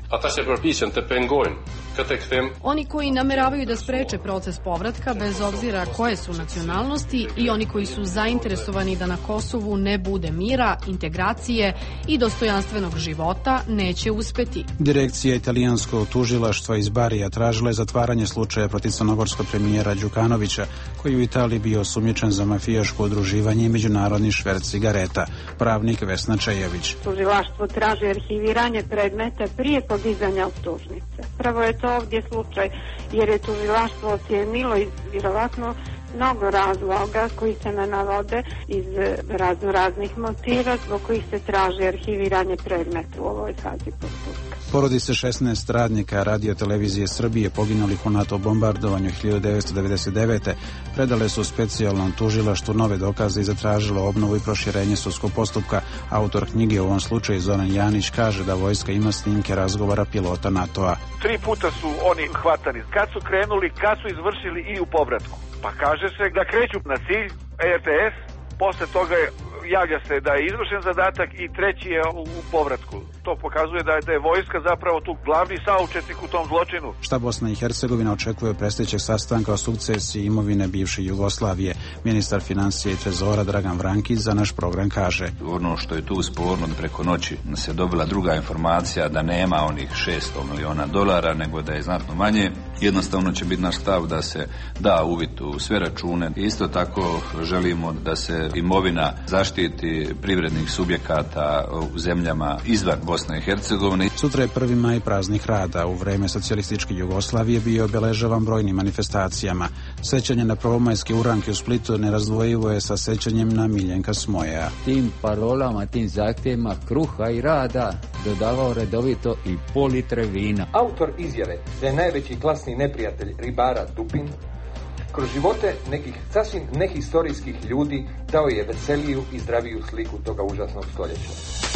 Oni koji nameravaju da spreče proces povratka bez obzira koje su nacionalnosti i oni koji su zainteresovani da na Kosovu ne bude mira, integracije i dostojanstvenog života neće uspeti. Direkcija italijanskog tužilaštva iz Barija tražila je zatvaranje slučaja protiv crnogorskog premijera Đukanovića, koji u Italiji bio osumnjičen za mafijaško udruživanje i međunarodni šverc cigareta. Pravnik Vesna Čejević. Tužilaštvo traži arhiviranje predmeta prije podizanja optužnice. Prvo je to ovdje slučaj jer je tužilaštvo ocijenilo iz vjerovatno mnogo razloga koji se ne navode iz razno raznih motiva zbog kojih se traži arhiviranje predmeta u ovoj fazi postupka. Porodice šesnaest radnika Radio televizije Srbije poginulih u NATO bombardovanju hiljadu devetsto devedeset devete. predale su specijalnom tužilaštvu nove dokaze i zatražilo obnovu i proširenje sudskog postupka. Autor knjige u ovom slučaju Zoran Janić kaže da vojska ima snimke razgovora pilota NATO-a. Tri puta su oni hvatani. Kad su krenuli, kad su izvršili i u povratku. Pa kaže se da kreću na cilj R T S, posle toga javlja se da je izvršen zadatak i treći je u povratku. To pokazuje da je, da je vojska zapravo tu glavni saučesnik u tom zločinu. Šta Bosna i Hercegovina očekuje predstojećeg sastanka o sukcesiji imovine bivše Jugoslavije? Ministar financija i trezora Dragan Vrankić za naš program kaže: ono što je tu sporno, preko noći se dobila druga informacija da nema onih šesto miliona dolara, nego da je znatno manje. Jednostavno će biti naš stav da se da uvid u sve račune. Isto tako želimo da se imovina zaštiti privrednih subjekata u zemljama izvan Bosne i Hercegovine. Sutra je prvi maj praznik rada. U vreme socijalističke Jugoslavije bio obeležavan brojnim manifestacijama. Sećanje na prvomajske uranke u Splitu nerazdvojivo je sa sećanjem na Miljenka Smojeja. Tim parolama, tim zahtjevima kruha i rada dodavao redovito i pol litre vina. Autor izjave da je najveći klasni neprijatelj ribara Dupin kroz živote nekih sasvim nehistorijskih ljudi dao je veseliju i zdraviju sliku toga užasnog stoljeća.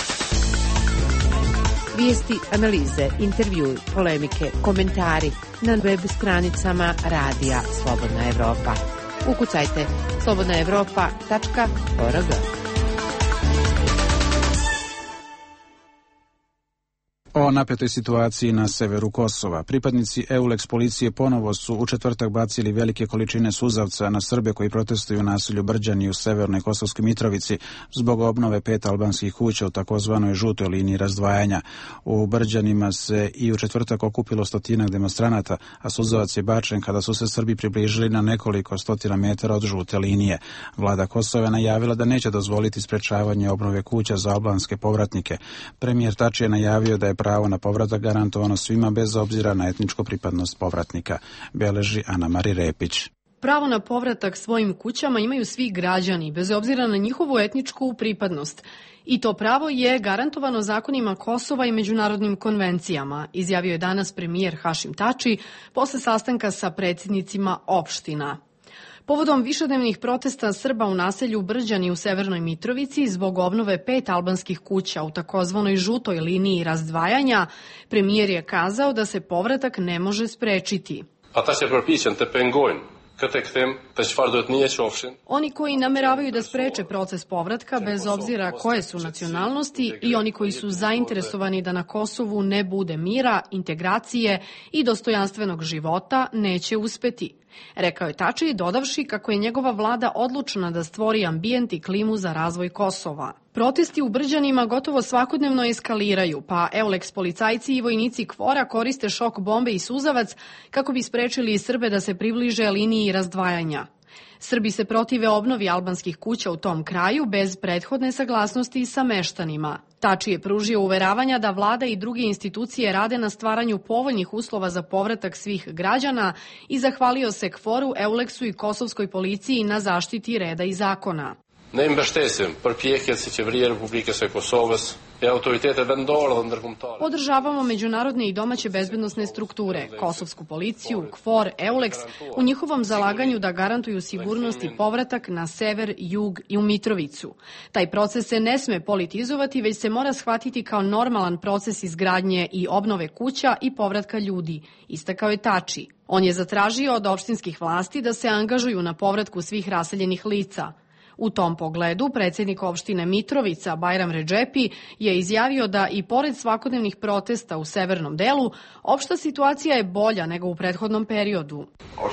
Vijesti, analize, intervjui, polemike, komentari na web stranicama Radija Slobodna Evropa. Ukucajte slobodna evropa tačka org. O napetoj situaciji na severu Kosova. Pripadnici EULEX policije ponovo su u četvrtak bacili velike količine suzavca na Srbe koji protestuju u naselju Brđani u severnoj Kosovskoj Mitrovici zbog obnove pet albanskih kuća u takozvanoj žutoj liniji razdvajanja. U Brđanima se i u četvrtak okupilo stotinak demonstranata, a suzavac je bačen kada su se Srbi približili na nekoliko stotina metara od žute linije. Vlada Kosova je najavila da neće dozvoliti sprečavanje obnove kuća za albanske povratnike. Premijer Tači je najavio da je pravo na povratak garantovano svima bez obzira na etničku pripadnost povratnika, beleži Ana Mari Repić. Pravo na povratak svojim kućama imaju svi građani, bez obzira na njihovu etničku pripadnost. I to pravo je garantovano zakonima Kosova i međunarodnim konvencijama, izjavio je danas premijer Hašim Tači posle sastanka sa predsjednicima opština. Povodom višednevnih protesta Srba u naselju Brđani u Severnoj Mitrovici zbog obnove pet albanskih kuća u takozvanoj žutoj liniji razdvajanja, premijer je kazao da se povratak ne može sprečiti. Oni koji nameravaju da spreče proces povratka bez obzira koje su nacionalnosti i oni koji su zainteresovani da na Kosovu ne bude mira, integracije i dostojanstvenog života neće uspeti, rekao je Tači, dodavši kako je njegova vlada odlučna da stvori ambijent i klimu za razvoj Kosova. Protesti u Brđanima gotovo svakodnevno eskaliraju, pa EULEX policajci i vojnici KFOR-a koriste šok bombe i suzavac kako bi sprečili Srbe da se približe liniji razdvajanja. Srbi se protive obnovi albanskih kuća u tom kraju bez prethodne saglasnosti sa meštanima. Tači je pružio uveravanja da vlada i druge institucije rade na stvaranju povoljnih uslova za povratak svih građana i zahvalio se KFOR-u, EULEX-u i kosovskoj policiji na zaštiti reda i zakona. Ne mbështesim përpjekjet së qeverisë Republikës së Kosovës Podržavamo međunarodne i domaće bezbednosne strukture, kosovsku policiju, KFOR, EULEX, u njihovom zalaganju da garantuju sigurnost i povratak na sever, jug i u Mitrovicu. Taj proces se ne sme politizovati, već se mora shvatiti kao normalan proces izgradnje i obnove kuća i povratka ljudi, istakao je Tači. On je zatražio od opštinskih vlasti da se angažuju na povratku svih raseljenih lica. U tom pogledu, predsjednik opštine Mitrovica, Bajram Redžepi, je izjavio da i pored svakodnevnih protesta u severnom delu, opšta situacija je bolja nego u prethodnom periodu.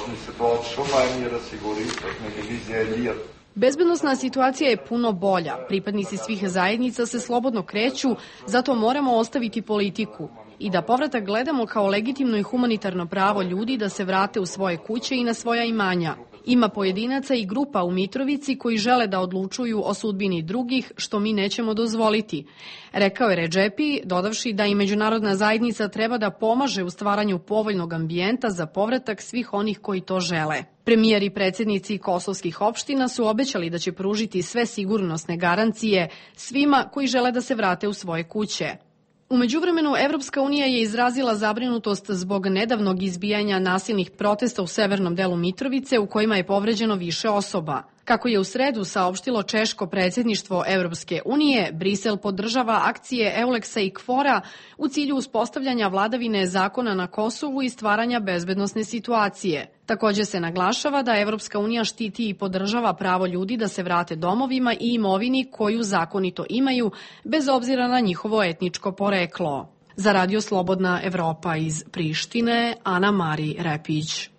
Bezbednosna situacija je puno bolja. Pripadnici svih zajednica se slobodno kreću, zato moramo ostaviti politiku i da povratak gledamo kao legitimno i humanitarno pravo ljudi da se vrate u svoje kuće i na svoja imanja. Ima pojedinaca i grupa u Mitrovici koji žele da odlučuju o sudbini drugih, što mi nećemo dozvoliti. Rekao je Redžepi, dodavši da i međunarodna zajednica treba da pomaže u stvaranju povoljnog ambijenta za povratak svih onih koji to žele. Premijer i predsjednici kosovskih opština su obećali da će pružiti sve sigurnosne garancije svima koji žele da se vrate u svoje kuće. U međuvremenu, Evropska unija je izrazila zabrinutost zbog nedavnog izbijanja nasilnih protesta u severnom delu Mitrovice u kojima je povređeno više osoba. Kako je u sredu saopštilo češko predsjedništvo Evropske unije, Brisel podržava akcije EULEX-a i KFOR-a u cilju uspostavljanja vladavine zakona na Kosovu i stvaranja bezbednosne situacije. Također se naglašava da Evropska unija štiti i podržava pravo ljudi da se vrate domovima i imovini koju zakonito imaju, bez obzira na njihovo etničko poreklo. Za Radio Slobodna Evropa iz Prištine, Ana Mari Repić.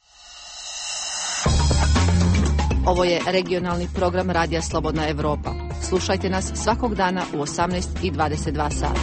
Ovo je regionalni program Radija Slobodna Evropa. Slušajte nas svakog dana u osamnaest i dvadeset dva sata.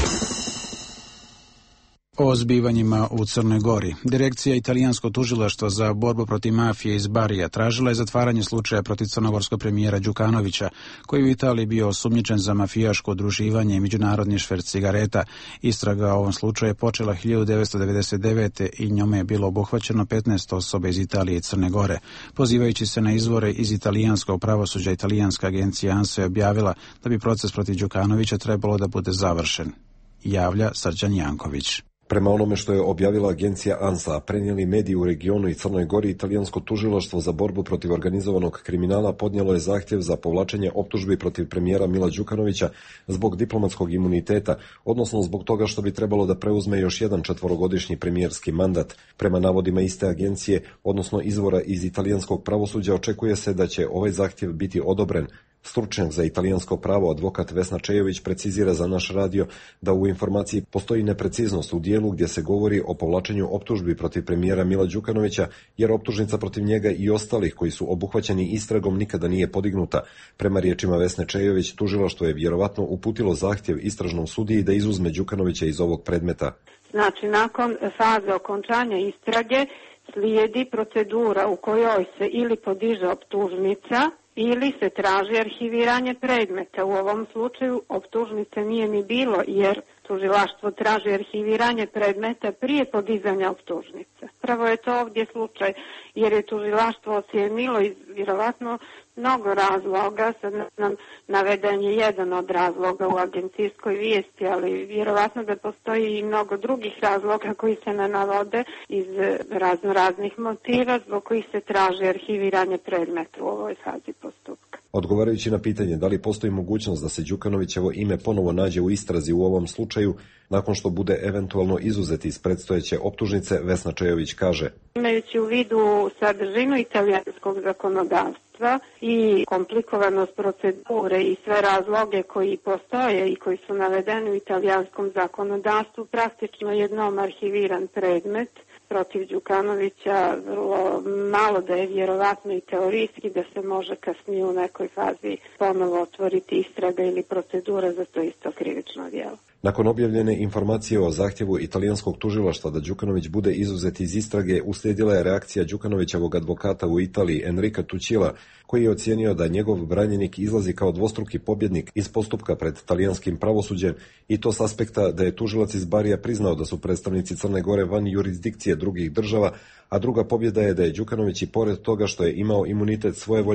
O zbivanjima u Crnoj Gori. Direkcija Italijansko tužilaštvo za borbu protiv mafije iz Barija tražila je zatvaranje slučaja protiv crnogorskog premijera Đukanovića, koji u Italiji bio osumnjičen za mafijaško udruživanje i međunarodni šverc cigareta. Istraga o ovom slučaju je počela hiljadu devetsto devedeset devete. i njome je bilo obuhvaćeno petnaest osoba iz Italije i Crne Gore. Pozivajući se na izvore iz italijanskog pravosuđa, italijanska agencija ANSA je objavila da bi proces protiv Đukanovića trebalo da bude završen. Javlja Srđan Janković. Prema onome što je objavila agencija ANSA, prenijeli mediji u regionu i Crnoj Gori, Italijansko tužilaštvo za borbu protiv organizovanog kriminala podnijelo je zahtjev za povlačenje optužbi protiv premijera Mila Đukanovića zbog diplomatskog imuniteta, odnosno zbog toga što bi trebalo da preuzme još jedan četvorogodišnji premijerski mandat. Prema navodima iste agencije, odnosno izvora iz italijanskog pravosuđa, očekuje se da će ovaj zahtjev biti odobren. Stručnjak za italijansko pravo, advokat Vesna Čejović, precizira za naš radio da u informaciji postoji nepreciznost u dijelu gdje se govori o povlačenju optužbi protiv premijera Mila Đukanovića, jer optužnica protiv njega i ostalih koji su obuhvaćeni istragom nikada nije podignuta. Prema riječima Vesne Čejović, tužilaštvo je vjerovatno uputilo zahtjev istražnom sudiji da izuzme Đukanovića iz ovog predmeta. Znači, nakon faze okončanja istrage slijedi procedura u kojoj se ili podiže optužnica ili se traži arhiviranje predmeta. U ovom slučaju optužnice nije ni bilo, jer tužilaštvo traži arhiviranje predmeta prije podizanja optužnice. Pravo je to ovdje slučaj, jer je tužilaštvo ocijenilo iz vjerovatno mnogo razloga, sad nam naveden je jedan od razloga u agencijskoj vijesti, ali vjerovatno da postoji i mnogo drugih razloga koji se ne navode iz razno raznih motiva zbog kojih se traži arhiviranje predmeta u ovoj fazi postupka. Odgovarajući na pitanje da li postoji mogućnost da se Đukanovićevo ime ponovo nađe u istrazi u ovom slučaju, nakon što bude eventualno izuzeti iz predstojeće optužnice, Vesna Čejović kaže: Imajući u vidu sadržinu italijanskog zakonodavstva i komplikovanost procedure i sve razloge koji postoje i koji su navedeni u italijanskom zakonodavstvu, praktično jednom arhiviran predmet protiv Đukanovića, vrlo malo da je vjerovatno i teorijski da se može kasnije u nekoj fazi ponovo otvoriti istraga ili procedura za to isto krivično djelo. Nakon objavljene informacije o zahtjevu italijanskog tužilaštva da Đukanović bude izuzet iz istrage, uslijedila je reakcija Đukanovićevog advokata u Italiji Enrika Tucila, koji je ocijenio da njegov branjenik izlazi kao dvostruki pobjednik iz postupka pred talijanskim pravosuđem, i to s aspekta da je tužilac iz Barija priznao da su predstavnici Crne Gore van jurisdikcije drugih država, a druga pobjeda je da je Đukanović i pored toga što je imao imunitet svojevoljno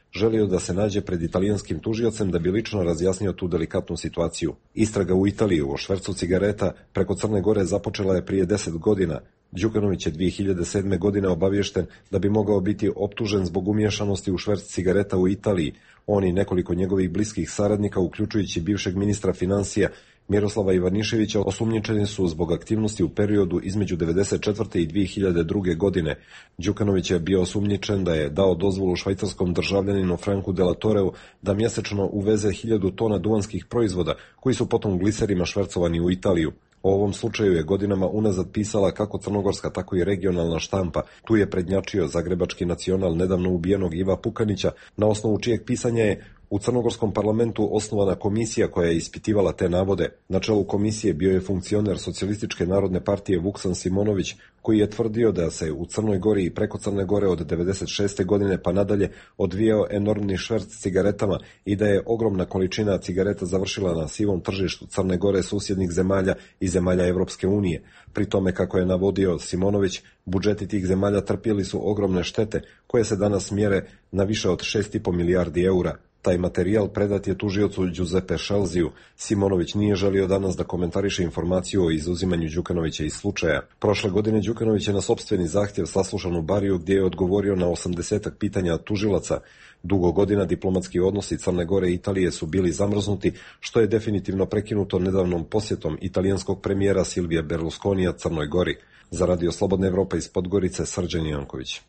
želio da se nađe pred italijanskim tužiocem da bi lično razjasnio tu delikatnu situaciju. Istraga u Italiji o švercu cigareta preko Crne Gore započela je prije deset godina. Đukanović je dvije hiljade sedme. godine obaviješten da bi mogao biti optužen zbog umiješanosti u šverc cigareta u Italiji. On i nekoliko njegovih bliskih saradnika, uključujući bivšeg ministra financija Miroslava Ivaniševića, osumnjičeni su zbog aktivnosti u periodu između devedeset četvrte i dvije hiljade druge. godine. Đukanović je bio osumnjičen da je dao dozvolu švajcarskom državljaninu Franku Delatoreu da mjesečno uveze hiljadu tona duvanskih proizvoda, koji su potom gliserima švercovani u Italiju. O ovom slučaju je godinama unazad pisala kako crnogorska, tako i regionalna štampa. Tu je prednjačio zagrebački Nacional nedavno ubijenog Iva Pukanića, na osnovu čijeg pisanja je u crnogorskom parlamentu osnovana komisija koja je ispitivala te navode. Na čelu komisije bio je funkcioner Socijalističke narodne partije Vuksan Simonović, koji je tvrdio da se u Crnoj Gori i preko Crne Gore od devedeset šeste. godine pa nadalje odvijao enormni šverc cigaretama i da je ogromna količina cigareta završila na sivom tržištu Crne Gore, susjednih zemalja i zemalja Evropske unije. Pri tome, kako je navodio Simonović, budžeti tih zemalja trpjeli su ogromne štete koje se danas mjere na više od šest i po milijardi eura. Taj materijal predat je tužiocu Giuseppe Scelziju. Simonović nije želio danas da komentariše informaciju o izuzimanju Đukanovića iz slučaja. Prošle godine Đukanović je na sopstveni zahtjev saslušan u Bariju, gdje je odgovorio na osamdesetak pitanja tužilaca. Dugo godina diplomatski odnosi Crne Gore i Italije su bili zamrznuti, što je definitivno prekinuto nedavnom posjetom italijanskog premijera Silvija Berlusconija Crnoj Gori. Za Radio Slobodna Evropa iz Podgorice, Srđan Janković.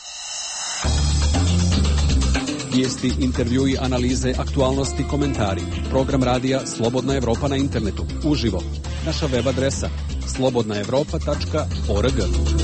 Vijesti, intervjui, analize, aktualnosti, komentari. Program radija Slobodna Evropa na internetu. Uživo. Naša web adresa slobodna evropa tačka org.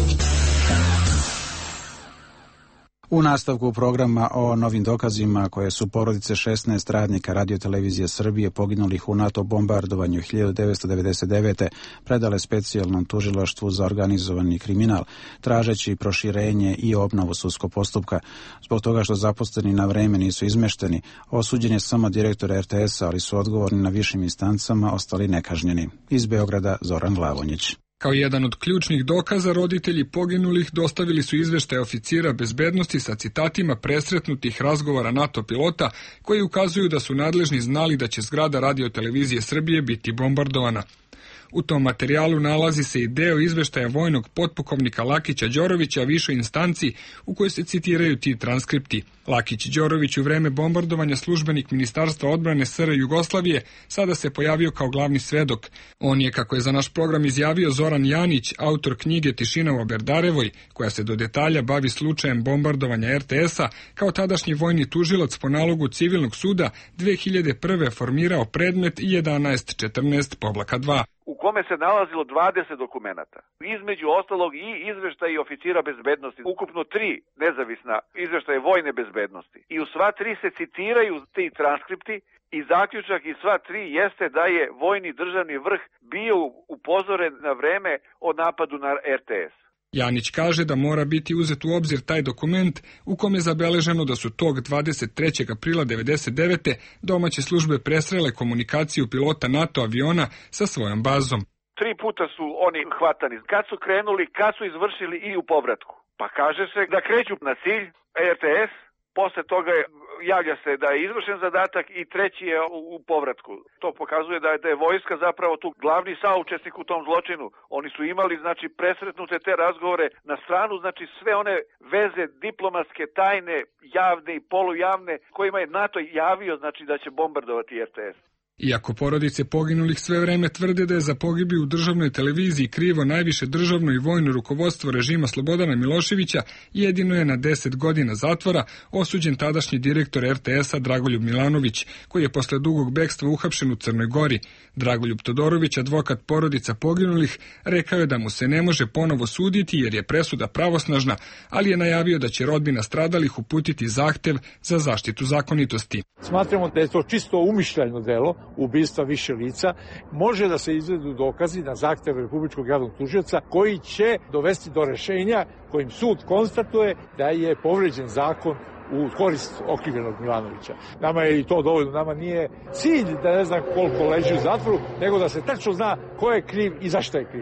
U nastavku programa o novim dokazima koje su porodice šesnaest radnika Radiotelevizije Srbije poginulih u NATO bombardovanju hiljadu devetsto devedeset devete. predale specijalnom tužilaštvu za organizovani kriminal, tražeći proširenje i obnovu sudskog postupka. Zbog toga što zaposleni na vreme nisu izmešteni, osuđen je samo direktor er te esa, ali su odgovorni na višim instancama ostali nekažnjeni. Iz Beograda Zoran Glavonjić. Kao jedan od ključnih dokaza, roditelji poginulih dostavili su izveštaj oficira bezbednosti sa citatima presretnutih razgovora NATO pilota koji ukazuju da su nadležni znali da će zgrada Radiotelevizije Srbije biti bombardovana. U tom materijalu nalazi se i deo izveštaja vojnog potpukovnika Lakića Đorovića višoj instanci u kojoj se citiraju ti transkripti. Lakić Đorović u vreme bombardovanja službenik Ministarstva odbrane es er Jugoslavije sada se pojavio kao glavni svedok. On je, kako je za naš program izjavio Zoran Janić, autor knjige Tišina u Aberdarevoj, koja se do detalja bavi slučajem bombardovanja er te esa, kao tadašnji vojni tužilac po nalogu civilnog suda dve hiljade prve formirao predmet jedanaest četrnaest dva. U kome se nalazilo dvadeset dokumenata. Između ostalog i izveštaji oficira bezbednosti, ukupno tri nezavisna izveštaje vojne bezbednosti. I u sva tri se citiraju ti transkripti i zaključak iz sva tri jeste da je vojni državni vrh bio upozoren na vreme o napadu na er te es. Janić kaže da mora biti uzet u obzir taj dokument u kome je zabeleženo da su tog dvadeset trećeg aprila devedeset devete. domaće službe presrele komunikaciju pilota NATO aviona sa svojom bazom. Tri puta su oni hvatani. Kad su krenuli, kad su izvršili i u povratku. Pa kaže se da kreću na cilj er te es, posle toga javlja se da je izvršen zadatak i treći je u povratku. To pokazuje da je, da je vojska zapravo tu glavni saučesnik u tom zločinu. Oni su imali, znači, presretnute te razgovore na stranu, znači sve one veze diplomatske, tajne, javne i polujavne kojima je NATO javio, znači, da će bombardovati er te es. Iako porodice poginulih sve vreme tvrde da je za pogibiju u državnoj televiziji krivo najviše državno i vojno rukovodstvo režima Slobodana Miloševića, jedino je na deset godina zatvora osuđen tadašnji direktor er te esa Dragoljub Milanović, koji je posle dugog bekstva uhapšen u Crnoj Gori. Dragoljub Todorović, advokat porodica poginulih, rekao je da mu se ne može ponovo suditi jer je presuda pravosnažna, ali je najavio da će rodbina stradalih uputiti zahtev za zaštitu zakonitosti. Smatramo da je to čisto umišljajno delo ubistva više lica, može da se izvedu dokazi na zahtev Republičkog javnog tužioca koji će dovesti do rešenja kojim sud konstatuje da je povređen zakon u korist okrivljenog Milanovića. Nama je i to dovoljno, nama nije cilj da ne znam koliko leži u zatvoru, nego da se tačno zna ko je kriv i zašto je kriv.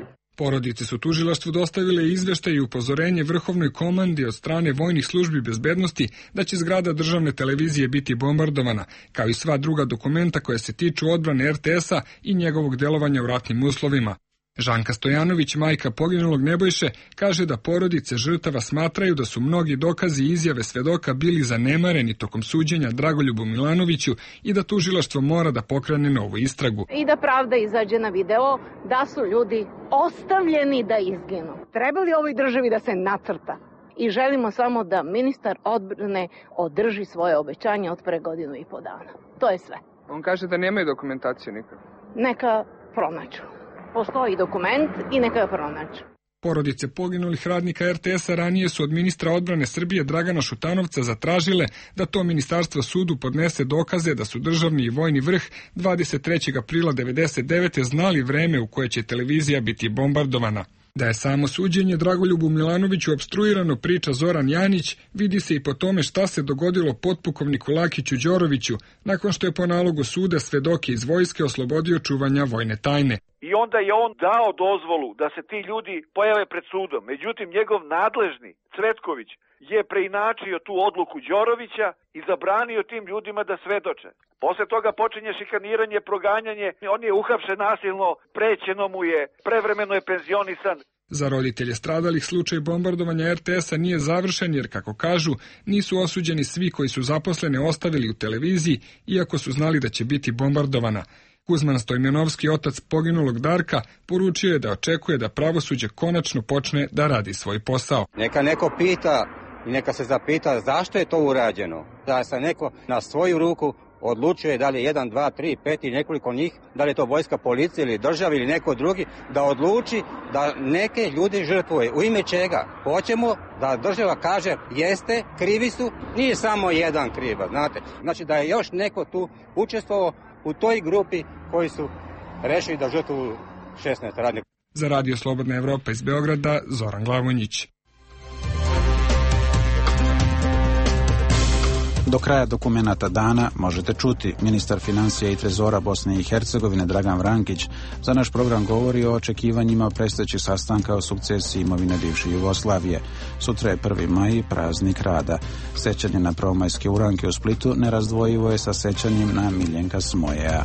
Porodice su tužilaštvu dostavile izveštaj i upozorenje vrhovnoj komandi od strane vojnih službi bezbednosti da će zgrada državne televizije biti bombardovana, kao i sva druga dokumenta koja se tiču odbrane er te es-a i njegovog delovanja u ratnim uslovima. Žanka Stojanović, majka poginulog Nebojše, kaže da porodice žrtava smatraju da su mnogi dokazi i izjave svedoka bili zanemareni tokom suđenja Dragoljubu Milanoviću i da tužilaštvo mora da pokrene novu istragu. I da pravda izađe na video da su ljudi ostavljeni da izginu. Treba li ovoj državi da se nacrta? I želimo samo da ministar odbrane održi svoje obećanje od pre godinu i po dana. To je sve. On kaže da nemaju dokumentaciju nikad. Neka pronađu. Postoji dokument i neka ga pronađu. Porodice poginulih radnika er te es-a ranije su od ministra odbrane Srbije Dragana Šutanovca zatražile da to ministarstvo sudu podnese dokaze da su državni i vojni vrh dvadeset trećeg aprila devedeset devete znali vreme u koje će televizija biti bombardovana. Da je samo suđenje Dragoljubu Milanoviću opstruirano, priča Zoran Janić, vidi se i po tome šta se dogodilo potpukovniku Lakiću Đoroviću nakon što je po nalogu suda svedoke iz vojske oslobodio čuvanja vojne tajne. I onda je on dao dozvolu da se ti ljudi pojave pred sudom. Međutim, njegov nadležni, Cvetković, je preinačio tu odluku Đorovića i zabranio tim ljudima da svedoče. Posle toga počinje šikaniranje, proganjanje, on je uhapšen nasilno, prećeno mu je, prevremeno je penzionisan. Za roditelje stradalih slučaj bombardovanja er te es-a nije završen jer, kako kažu, nisu osuđeni svi koji su zaposlene ostavili u televiziji, iako su znali da će biti bombardovana. Kuzman Stojmenovski, otac poginulog Darka, poručio je da očekuje da pravosuđe konačno počne da radi svoj posao. Neka neko pita i neka se zapita zašto je to urađeno. Da se neko na svoju ruku odlučuje da li je jedan, dva, tri, pet i nekoliko njih, da li je to vojska, policija ili država ili neko drugi, da odluči da neke ljudi žrtvuje. U ime čega? Hoćemo da država kaže jeste, krivi su, nije samo jedan kriva, znate. Znači da je još neko tu učestvovao u toj grupi koji su rešili da žrtvuju šesnaest radnika. Za Radio Slobodna Evropa iz Beograda, Zoran Glavonjić. Do kraja dokumenata dana možete čuti ministar financija i trezora Bosne i Hercegovine Dragan Vrankić za naš program govori o očekivanjima predstojećih sastanka o sukcesiji imovine bivše Jugoslavije. Sutra je prvi maj, praznik rada. Sećanje na prvomajske uranke u Splitu nerazdvojivo je sa sećanjem na Miljenka Smojeja.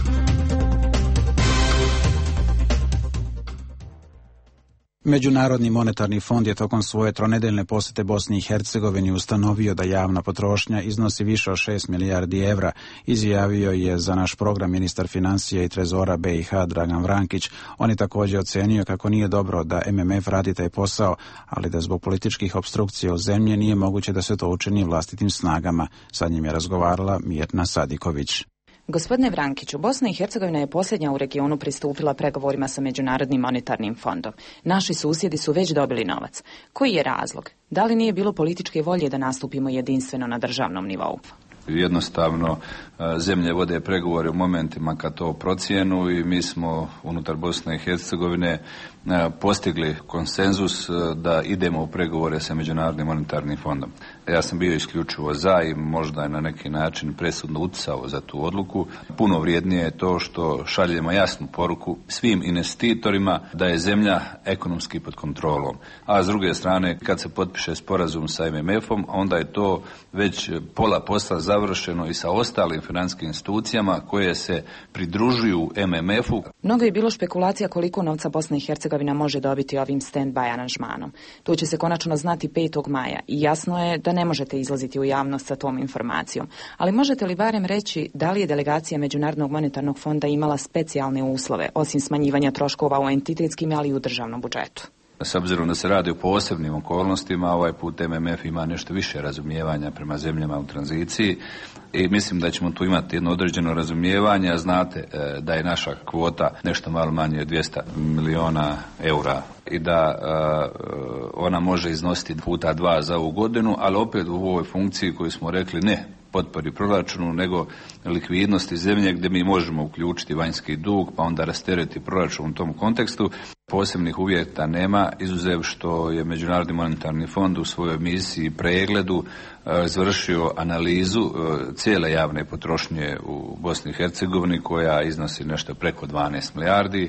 Međunarodni monetarni fond je tokom svoje tronedeljne posete Bosni i Hercegovini ustanovio da javna potrošnja iznosi više od šest milijardi evra, izjavio je za naš program ministar financija i trezora be i ha Dragan Vrankić. On je također ocenio kako nije dobro da em em ef radi taj posao, ali da zbog političkih opstrukcija u zemlji nije moguće da se to učini vlastitim snagama. Sa njim je razgovarala Mirna Sadiković. Gospodine Vrankiću, Bosna i Hercegovina je posljednja u regionu pristupila pregovorima sa Međunarodnim monetarnim fondom. Naši susjedi su već dobili novac. Koji je razlog? Da li nije bilo političke volje da nastupimo jedinstveno na državnom nivou? Jednostavno, zemlje vode pregovore u momentima kad to procijenu i mi smo unutar Bosne i Hercegovine postigli konsenzus da idemo u pregovore sa Međunarodnim monetarnim fondom. Ja sam bio isključivo za i možda je na neki način presudno utjecao za tu odluku. Puno vrijednije je to što šaljemo jasnu poruku svim investitorima da je zemlja ekonomski pod kontrolom. A s druge strane, kad se potpiše sporazum sa em em efom, onda je to već pola posla završeno i sa ostalim financijskim institucijama koje se pridružuju em em efu. Mnogo je bilo špekulacija koliko novca Bosna i Hercegovina može dobiti ovim stand-by aranžmanom. To će se konačno znati petog maja i jasno je da ne možete izlaziti u javnost sa tom informacijom. Ali možete li barem reći da li je delegacija Međunarodnog monetarnog fonda imala specijalne uslove, osim smanjivanja troškova u entitetskim, ali i u državnom budžetu? S obzirom da se radi o posebnim okolnostima, ovaj put em em ef ima nešto više razumijevanja prema zemljama u tranziciji i mislim da ćemo tu imati jedno određeno razumijevanje, a znate da je naša kvota nešto malo manje od dvjesto miliona eura i da uh, ona može iznositi puta dva za ovu godinu, ali opet u ovoj funkciji koju smo rekli ne potpori proračunu, nego likvidnosti zemlje gdje mi možemo uključiti vanjski dug, pa onda rastereti proračun u tom kontekstu. Posebnih uvjeta nema, izuzev što je Međunarodni monetarni fond u svojoj misiji pregledu izvršio analizu cijele javne potrošnje u Bosni i Hercegovini koja iznosi nešto preko dvanaest milijardi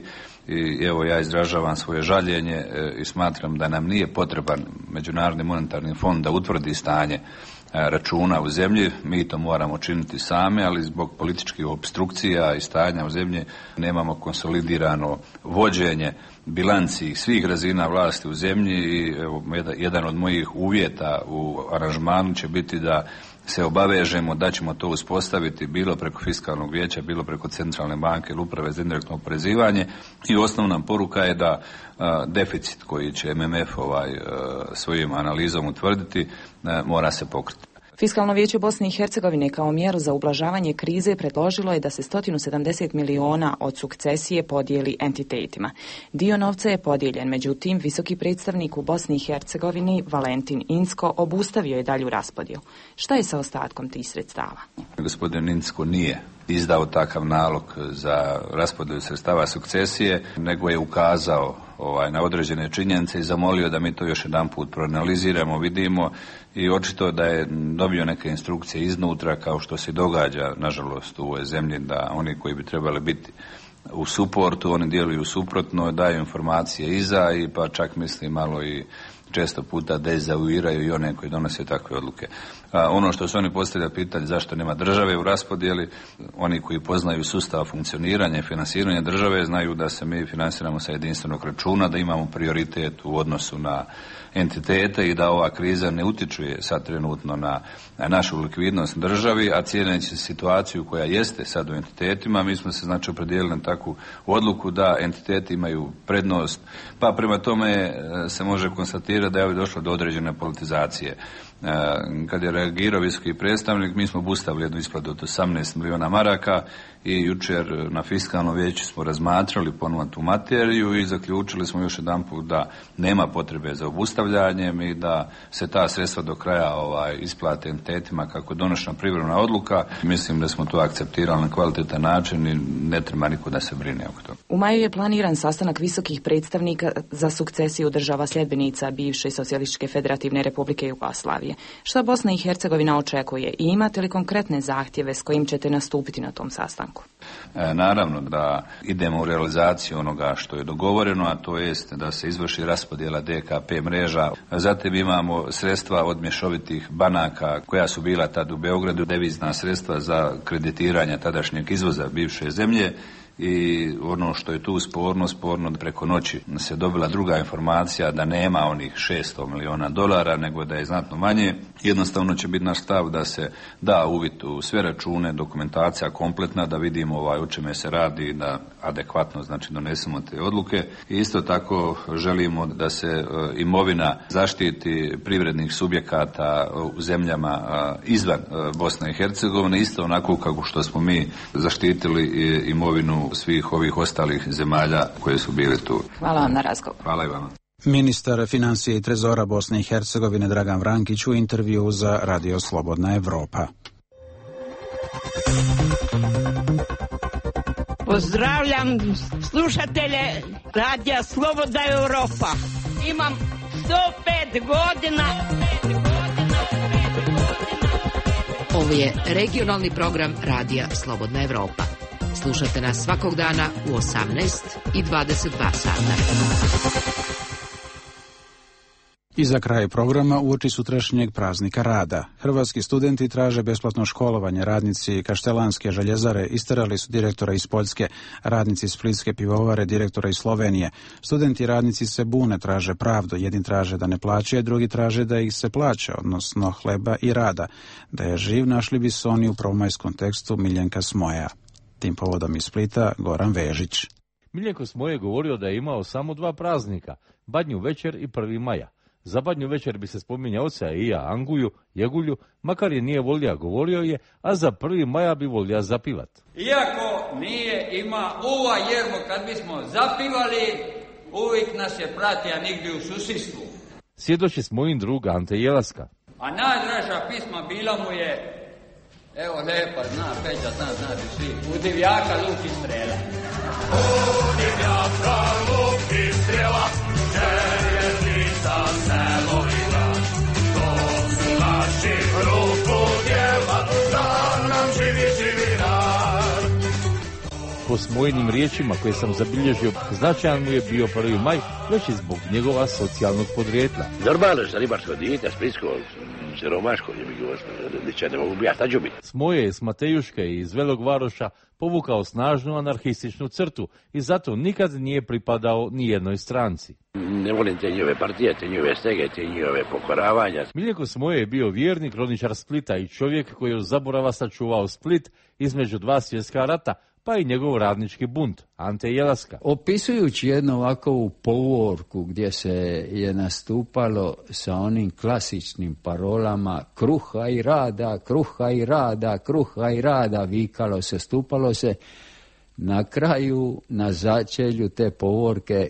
I evo ja izražavam svoje žaljenje i smatram da nam nije potreban Međunarodni monetarni fond da utvrdi stanje računa u zemlji. Mi to moramo činiti sami, ali zbog političkih opstrukcija i stanja u zemlji nemamo konsolidirano vođenje bilanci svih razina vlasti u zemlji i evo, jedan od mojih uvjeta u aranžmanu će biti da se obavežemo da ćemo to uspostaviti bilo preko fiskalnog vijeća, bilo preko centralne banke ili uprave za indirektno oporezivanje i osnovna poruka je da a, deficit koji će M M F ovaj, a, svojim analizom utvrditi a, mora se pokriti. Fiskalno vijeće Bosne i Hercegovine kao mjeru za ublažavanje krize predložilo je da se sto sedamdeset miliona od sukcesije podijeli entitetima. Dio novca je podijeljen, međutim, visoki predstavnik u Bosni i Hercegovini Valentin Incko obustavio je dalju raspodjelu. Šta je sa ostatkom tih sredstava? Gospodin Incko nije izdao takav nalog za raspodjelu sredstava sukcesije, nego je ukazao ovaj, na određene činjenice i zamolio da mi to još jedan put proanaliziramo, vidimo i očito da je dobio neke instrukcije iznutra, kao što se događa, nažalost, u ovoj zemlji, da oni koji bi trebali biti u suportu, oni djeluju suprotno, daju informacije iza i pa čak mislim malo i često puta dezavuiraju i one koji donose takve odluke. A ono što se oni postavlja pitanje zašto nema države u raspodjeli, oni koji poznaju sustav funkcioniranja i finansiranja države znaju da se mi finansiramo sa jedinstvenog računa, da imamo prioritet u odnosu na entitete i da ova kriza ne utičuje sad trenutno na, na našu likvidnost državi, a cijeneći situaciju koja jeste sad u entitetima, mi smo se znači opredijelili na takvu odluku da entiteti imaju prednost, pa prema tome se može konstatirati da je ovdje došlo do određene politizacije. Kad je reagirao visoki predstavnik, mi smo obustavili jednu isplatu od osamnaest miliona maraka i jučer na fiskalnom vijeću smo razmatrali ponovno tu materiju i zaključili smo još jedanput da nema potrebe za obustavljanjem i da se ta sredstva do kraja ovaj, isplate entitetima kako je donošena privremena odluka. Mislim da smo to akceptirali na kvalitetan način i ne treba niko da se brine oko toga. U maju je planiran sastanak visokih predstavnika za sukcesiju država sljedbenica bivše Socijalističke federativne republike Jugoslavije. Šta Bosna i Hercegovina očekuje i imate li konkretne zahtjeve s kojim ćete nastupiti na tom sastanku? E, naravno da idemo u realizaciju onoga što je dogovoreno, a to jest da se izvrši raspodjela D K P mreža. Zatim imamo sredstva od mješovitih banaka koja su bila tad u Beogradu, devizna sredstva za kreditiranje tadašnjeg izvoza bivše zemlje. I ono što je tu sporno, sporno da preko noći se dobila druga informacija da nema onih šesto miliona dolara, nego da je znatno manje. Jednostavno će biti naš stav da se da uvid u sve račune, dokumentacija kompletna, da vidimo ovaj, o čime se radi i da adekvatno znači donesemo te odluke. I isto tako želimo da se e, imovina zaštiti privrednih subjekata u zemljama e, izvan e, Bosne i Hercegovine, isto onako kako što smo mi zaštitili e, imovinu svih ovih ostalih zemalja koje su bili tu. Hvala vam na razgovor. Hvala i vama. Ministar financije i trezora Bosne i Hercegovine Dragan Vrankić u intervju za Radio Slobodna Evropa. Pozdravljam slušatelje Radija Slobodna Evropa. Imam sto pet godina. Ovo je regionalni program Radija Slobodna Evropa. Slušajte nas svakog dana u osamnaest i dvadeset dva sata. I za kraj programa uoči sutrašnjeg praznika rada. Hrvatski studenti traže besplatno školovanje. Radnici Kaštelanske željezare isterali su direktora iz Poljske, radnici Splitske pivovare direktora iz Slovenije. Studenti i radnici se bune, traže pravdu. Jedni traže da ne plaćaju, drugi traže da ih se plaća, odnosno hleba i rada. Da je živ, našli bi se oni u prvomajskom tekstu Miljenka Smoja. Tim povodom iz Splita Goran Vežić. Miljenko Smoj je govorio da je imao samo dva praznika, Badnju večer i prvi maja. Za Badnju večer bi se spominjao oca i ja Anguju, Jegulju, makar je nije volja, govorio je, a za prvi maja bi volja zapivat. Iako nije ima uva jermo kad bismo zapivali, uvijek nas je pratija nigdje u susjedstvu. Svjedoči Smojin drug Ante Jelaska. A najdraža pisma bila mu je, evo lepa, zna Peđa, zna, znati svi, u divjaka luk i strela. U divjaka luk i strela, željeznica selovina, to su naši ruku djela, da nam živi živi rad. Po Smojinim riječima koje sam zabilježio, značajan mu je bio prvi maj, već i zbog njegova socijalnog podrijetla. Normalno, što ribarsko dijete, splitsko, siromaško, je mi govorio, ne mogu ja, šta ću biti? Smoje je s Matejuške i iz Velog Varoša povukao snažnu anarhističnu crtu i zato nikad nije pripadao ni jednoj stranci. Ne volim te njove partije, te njove stege, te njove pokoravanja. Miljenko Smoje je bio vjerni kroničar Splita i čovjek koji je od zaborava sačuvao Split između dva svjetska rata, pa i njegov radnički bunt, Ante Jelaska. Opisujući jednu ovakvu povorku gdje se je nastupalo sa onim klasičnim parolama kruha i rada, kruha i rada, kruha i rada, vikalo se, stupalo se, na kraju, na začelju te povorke,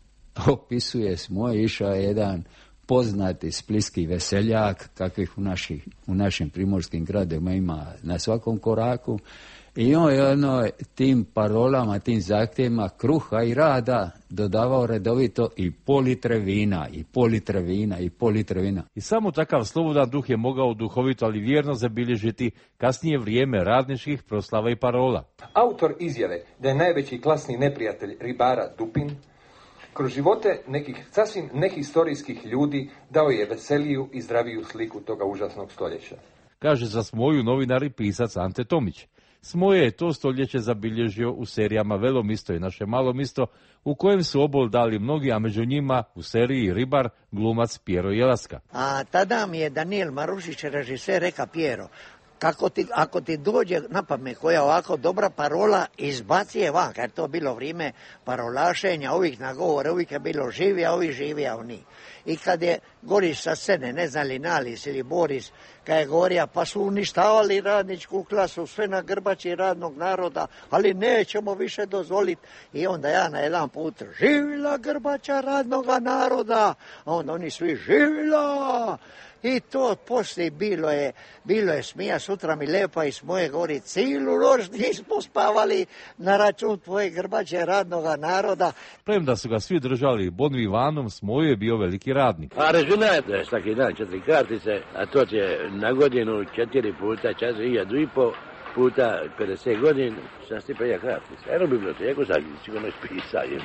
opisuje Smoje, išao jedan poznati splitski veseljak, kakvih u, naših, u našim primorskim gradima ima na svakom koraku, i on je ono, tim parolama, tim zahtjevima kruha i rada dodavao redovito i pol litre vina, i pol litre vina, i pol litre vina. I samo takav slobodan duh je mogao duhovito, ali vjerno zabilježiti kasnije vrijeme radničkih proslava i parola. Autor izjave da je najveći klasni neprijatelj ribara Dupin, kroz živote nekih sasvim nehistorijskih ljudi dao je veseliju i zdraviju sliku toga užasnog stoljeća. Kaže za Smoju novinar i pisac Ante Tomić. Smoje je to stoljeće zabilježio u serijama Velomisto i Naše malo misto, u kojem su obol dali mnogi, a među njima u seriji Ribar glumac Pjero Jelaska. A tada mi je Daniel Marušić, režiser, reka Pjero, kako ti, ako ti dođe na pamet koja ovako dobra parola, izbaci je van, jer to bilo vrijeme parolašenja, ovih na govore, uvijek je bilo živi, a ovi živi, a oni. I kad je Goris sa scene, ne znam li Nalis ili Boris, kad je govorio, pa su uništavali radničku klasu, sve na grbači radnog naroda, ali nećemo više dozvoliti. I onda ja na jedan put, živila grbača radnog naroda, a onda oni svi, živila. I to poslije bilo je, bilo je smija, sutra mi lepa i Smoje govori, cijelu noć nismo spavali na račun tvoje grbače radnoga naroda. Premda su ga svi držali Bon Vivanom, Smoje je bio veliki radnik. A računajte svaki dan četiri kartice, a to je na godinu četiri puta, četiri hiljadu i po puta pedeset godina, šta si prija kartice. Eno biblioteku sad, sigurno ispisa, je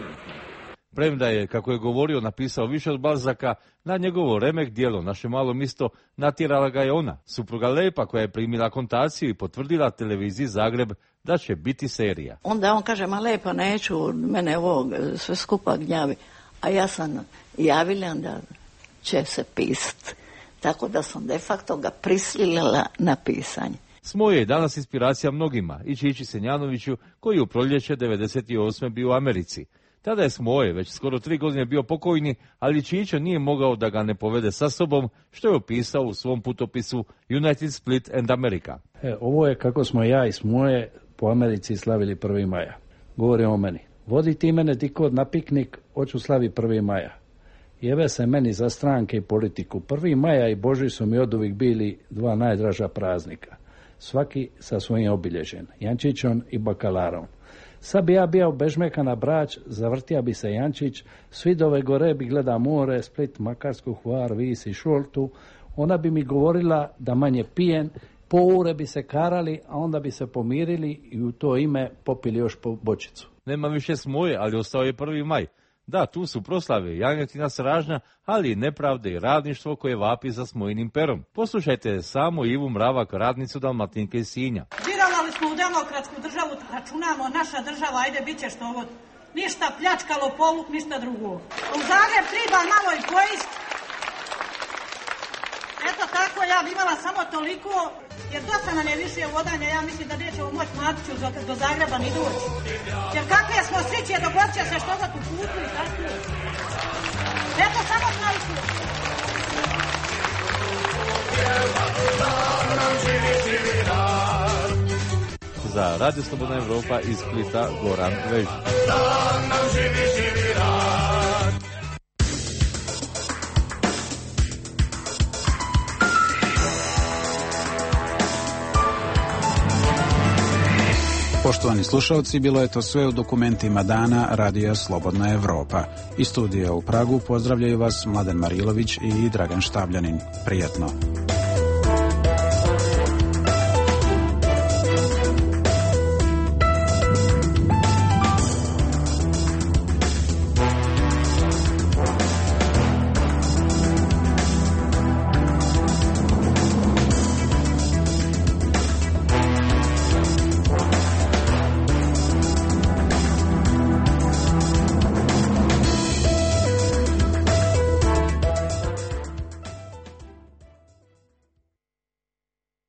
Premda je, kako je govorio, napisao više od Balzaka, na njegovo remek djelo Naše malo misto natjerala ga je ona, supruga Lepa, koja je primila kontaciju i potvrdila televiziji Zagreb da će biti serija. Onda on kaže, ma Lepa, neću, mene ovo sve skupa gnjavi. A ja sam javila da će se pisati. Tako da sam de facto ga prisilila na pisanje. Smoje je danas inspiracija mnogima, i Čiči Senjanoviću, koji u proljeće devedeset osme bio u Americi. Tada je Smoje već skoro tri godine bio pokojni, ali Čičo nije mogao da ga ne povede sa sobom, što je opisao u svom putopisu United Split and America. E, ovo je kako smo ja i Smoje po Americi slavili prvi maja. Govori o meni. Vodi ti mene dikod na piknik, hoću slavi prvi maja. Jeve se meni za stranke i politiku. prvi maja i Boži su mi oduvijek bili dva najdraža praznika. Svaki sa svojim obilježen, Jančićom i bakalarom. Sad bi ja bio bežmeka na Brač, zavrtija bi se Jančić, svi dove gore bi gleda more, Split, Makarsku, Hvar, Vis i Šoltu, ona bi mi govorila da manje pijen, po ure bi se karali, a onda bi se pomirili i u to ime popili još po bočicu. Nema više Smoje, ali ostao je prvi maj. Da, tu su proslave, janjetina sražnja, ali i nepravde i radništvo koje vapi za Smojinim perom. Poslušajte samo Ivu Mravak, radnicu Dalmatinke i Sinja. Vjerovali smo u demokratsku državu, računamo, naša država, ajde, bit će što ovo. Ništa pljačkalo, poluk, ništa drugo. U Zagreb treba malo i pojist. Eto tako, ja bi imala samo toliko, jer dosta nam je više vodanja, ja mislim da nećemo moći Matiću do Zagreba ni doći. Jer kakve smo sriće, dogodit će se što za tu putu i tako. Eto samo toliko. Za Radio Slobodna Evropa iz Splita Goran Vež. Poštovani slušalci, bilo je to sve u dokumentima dana Radija Slobodna Evropa. Iz studija u Pragu pozdravljaju vas Mladen Marilović i Dragan Štabljanin. Prijetno.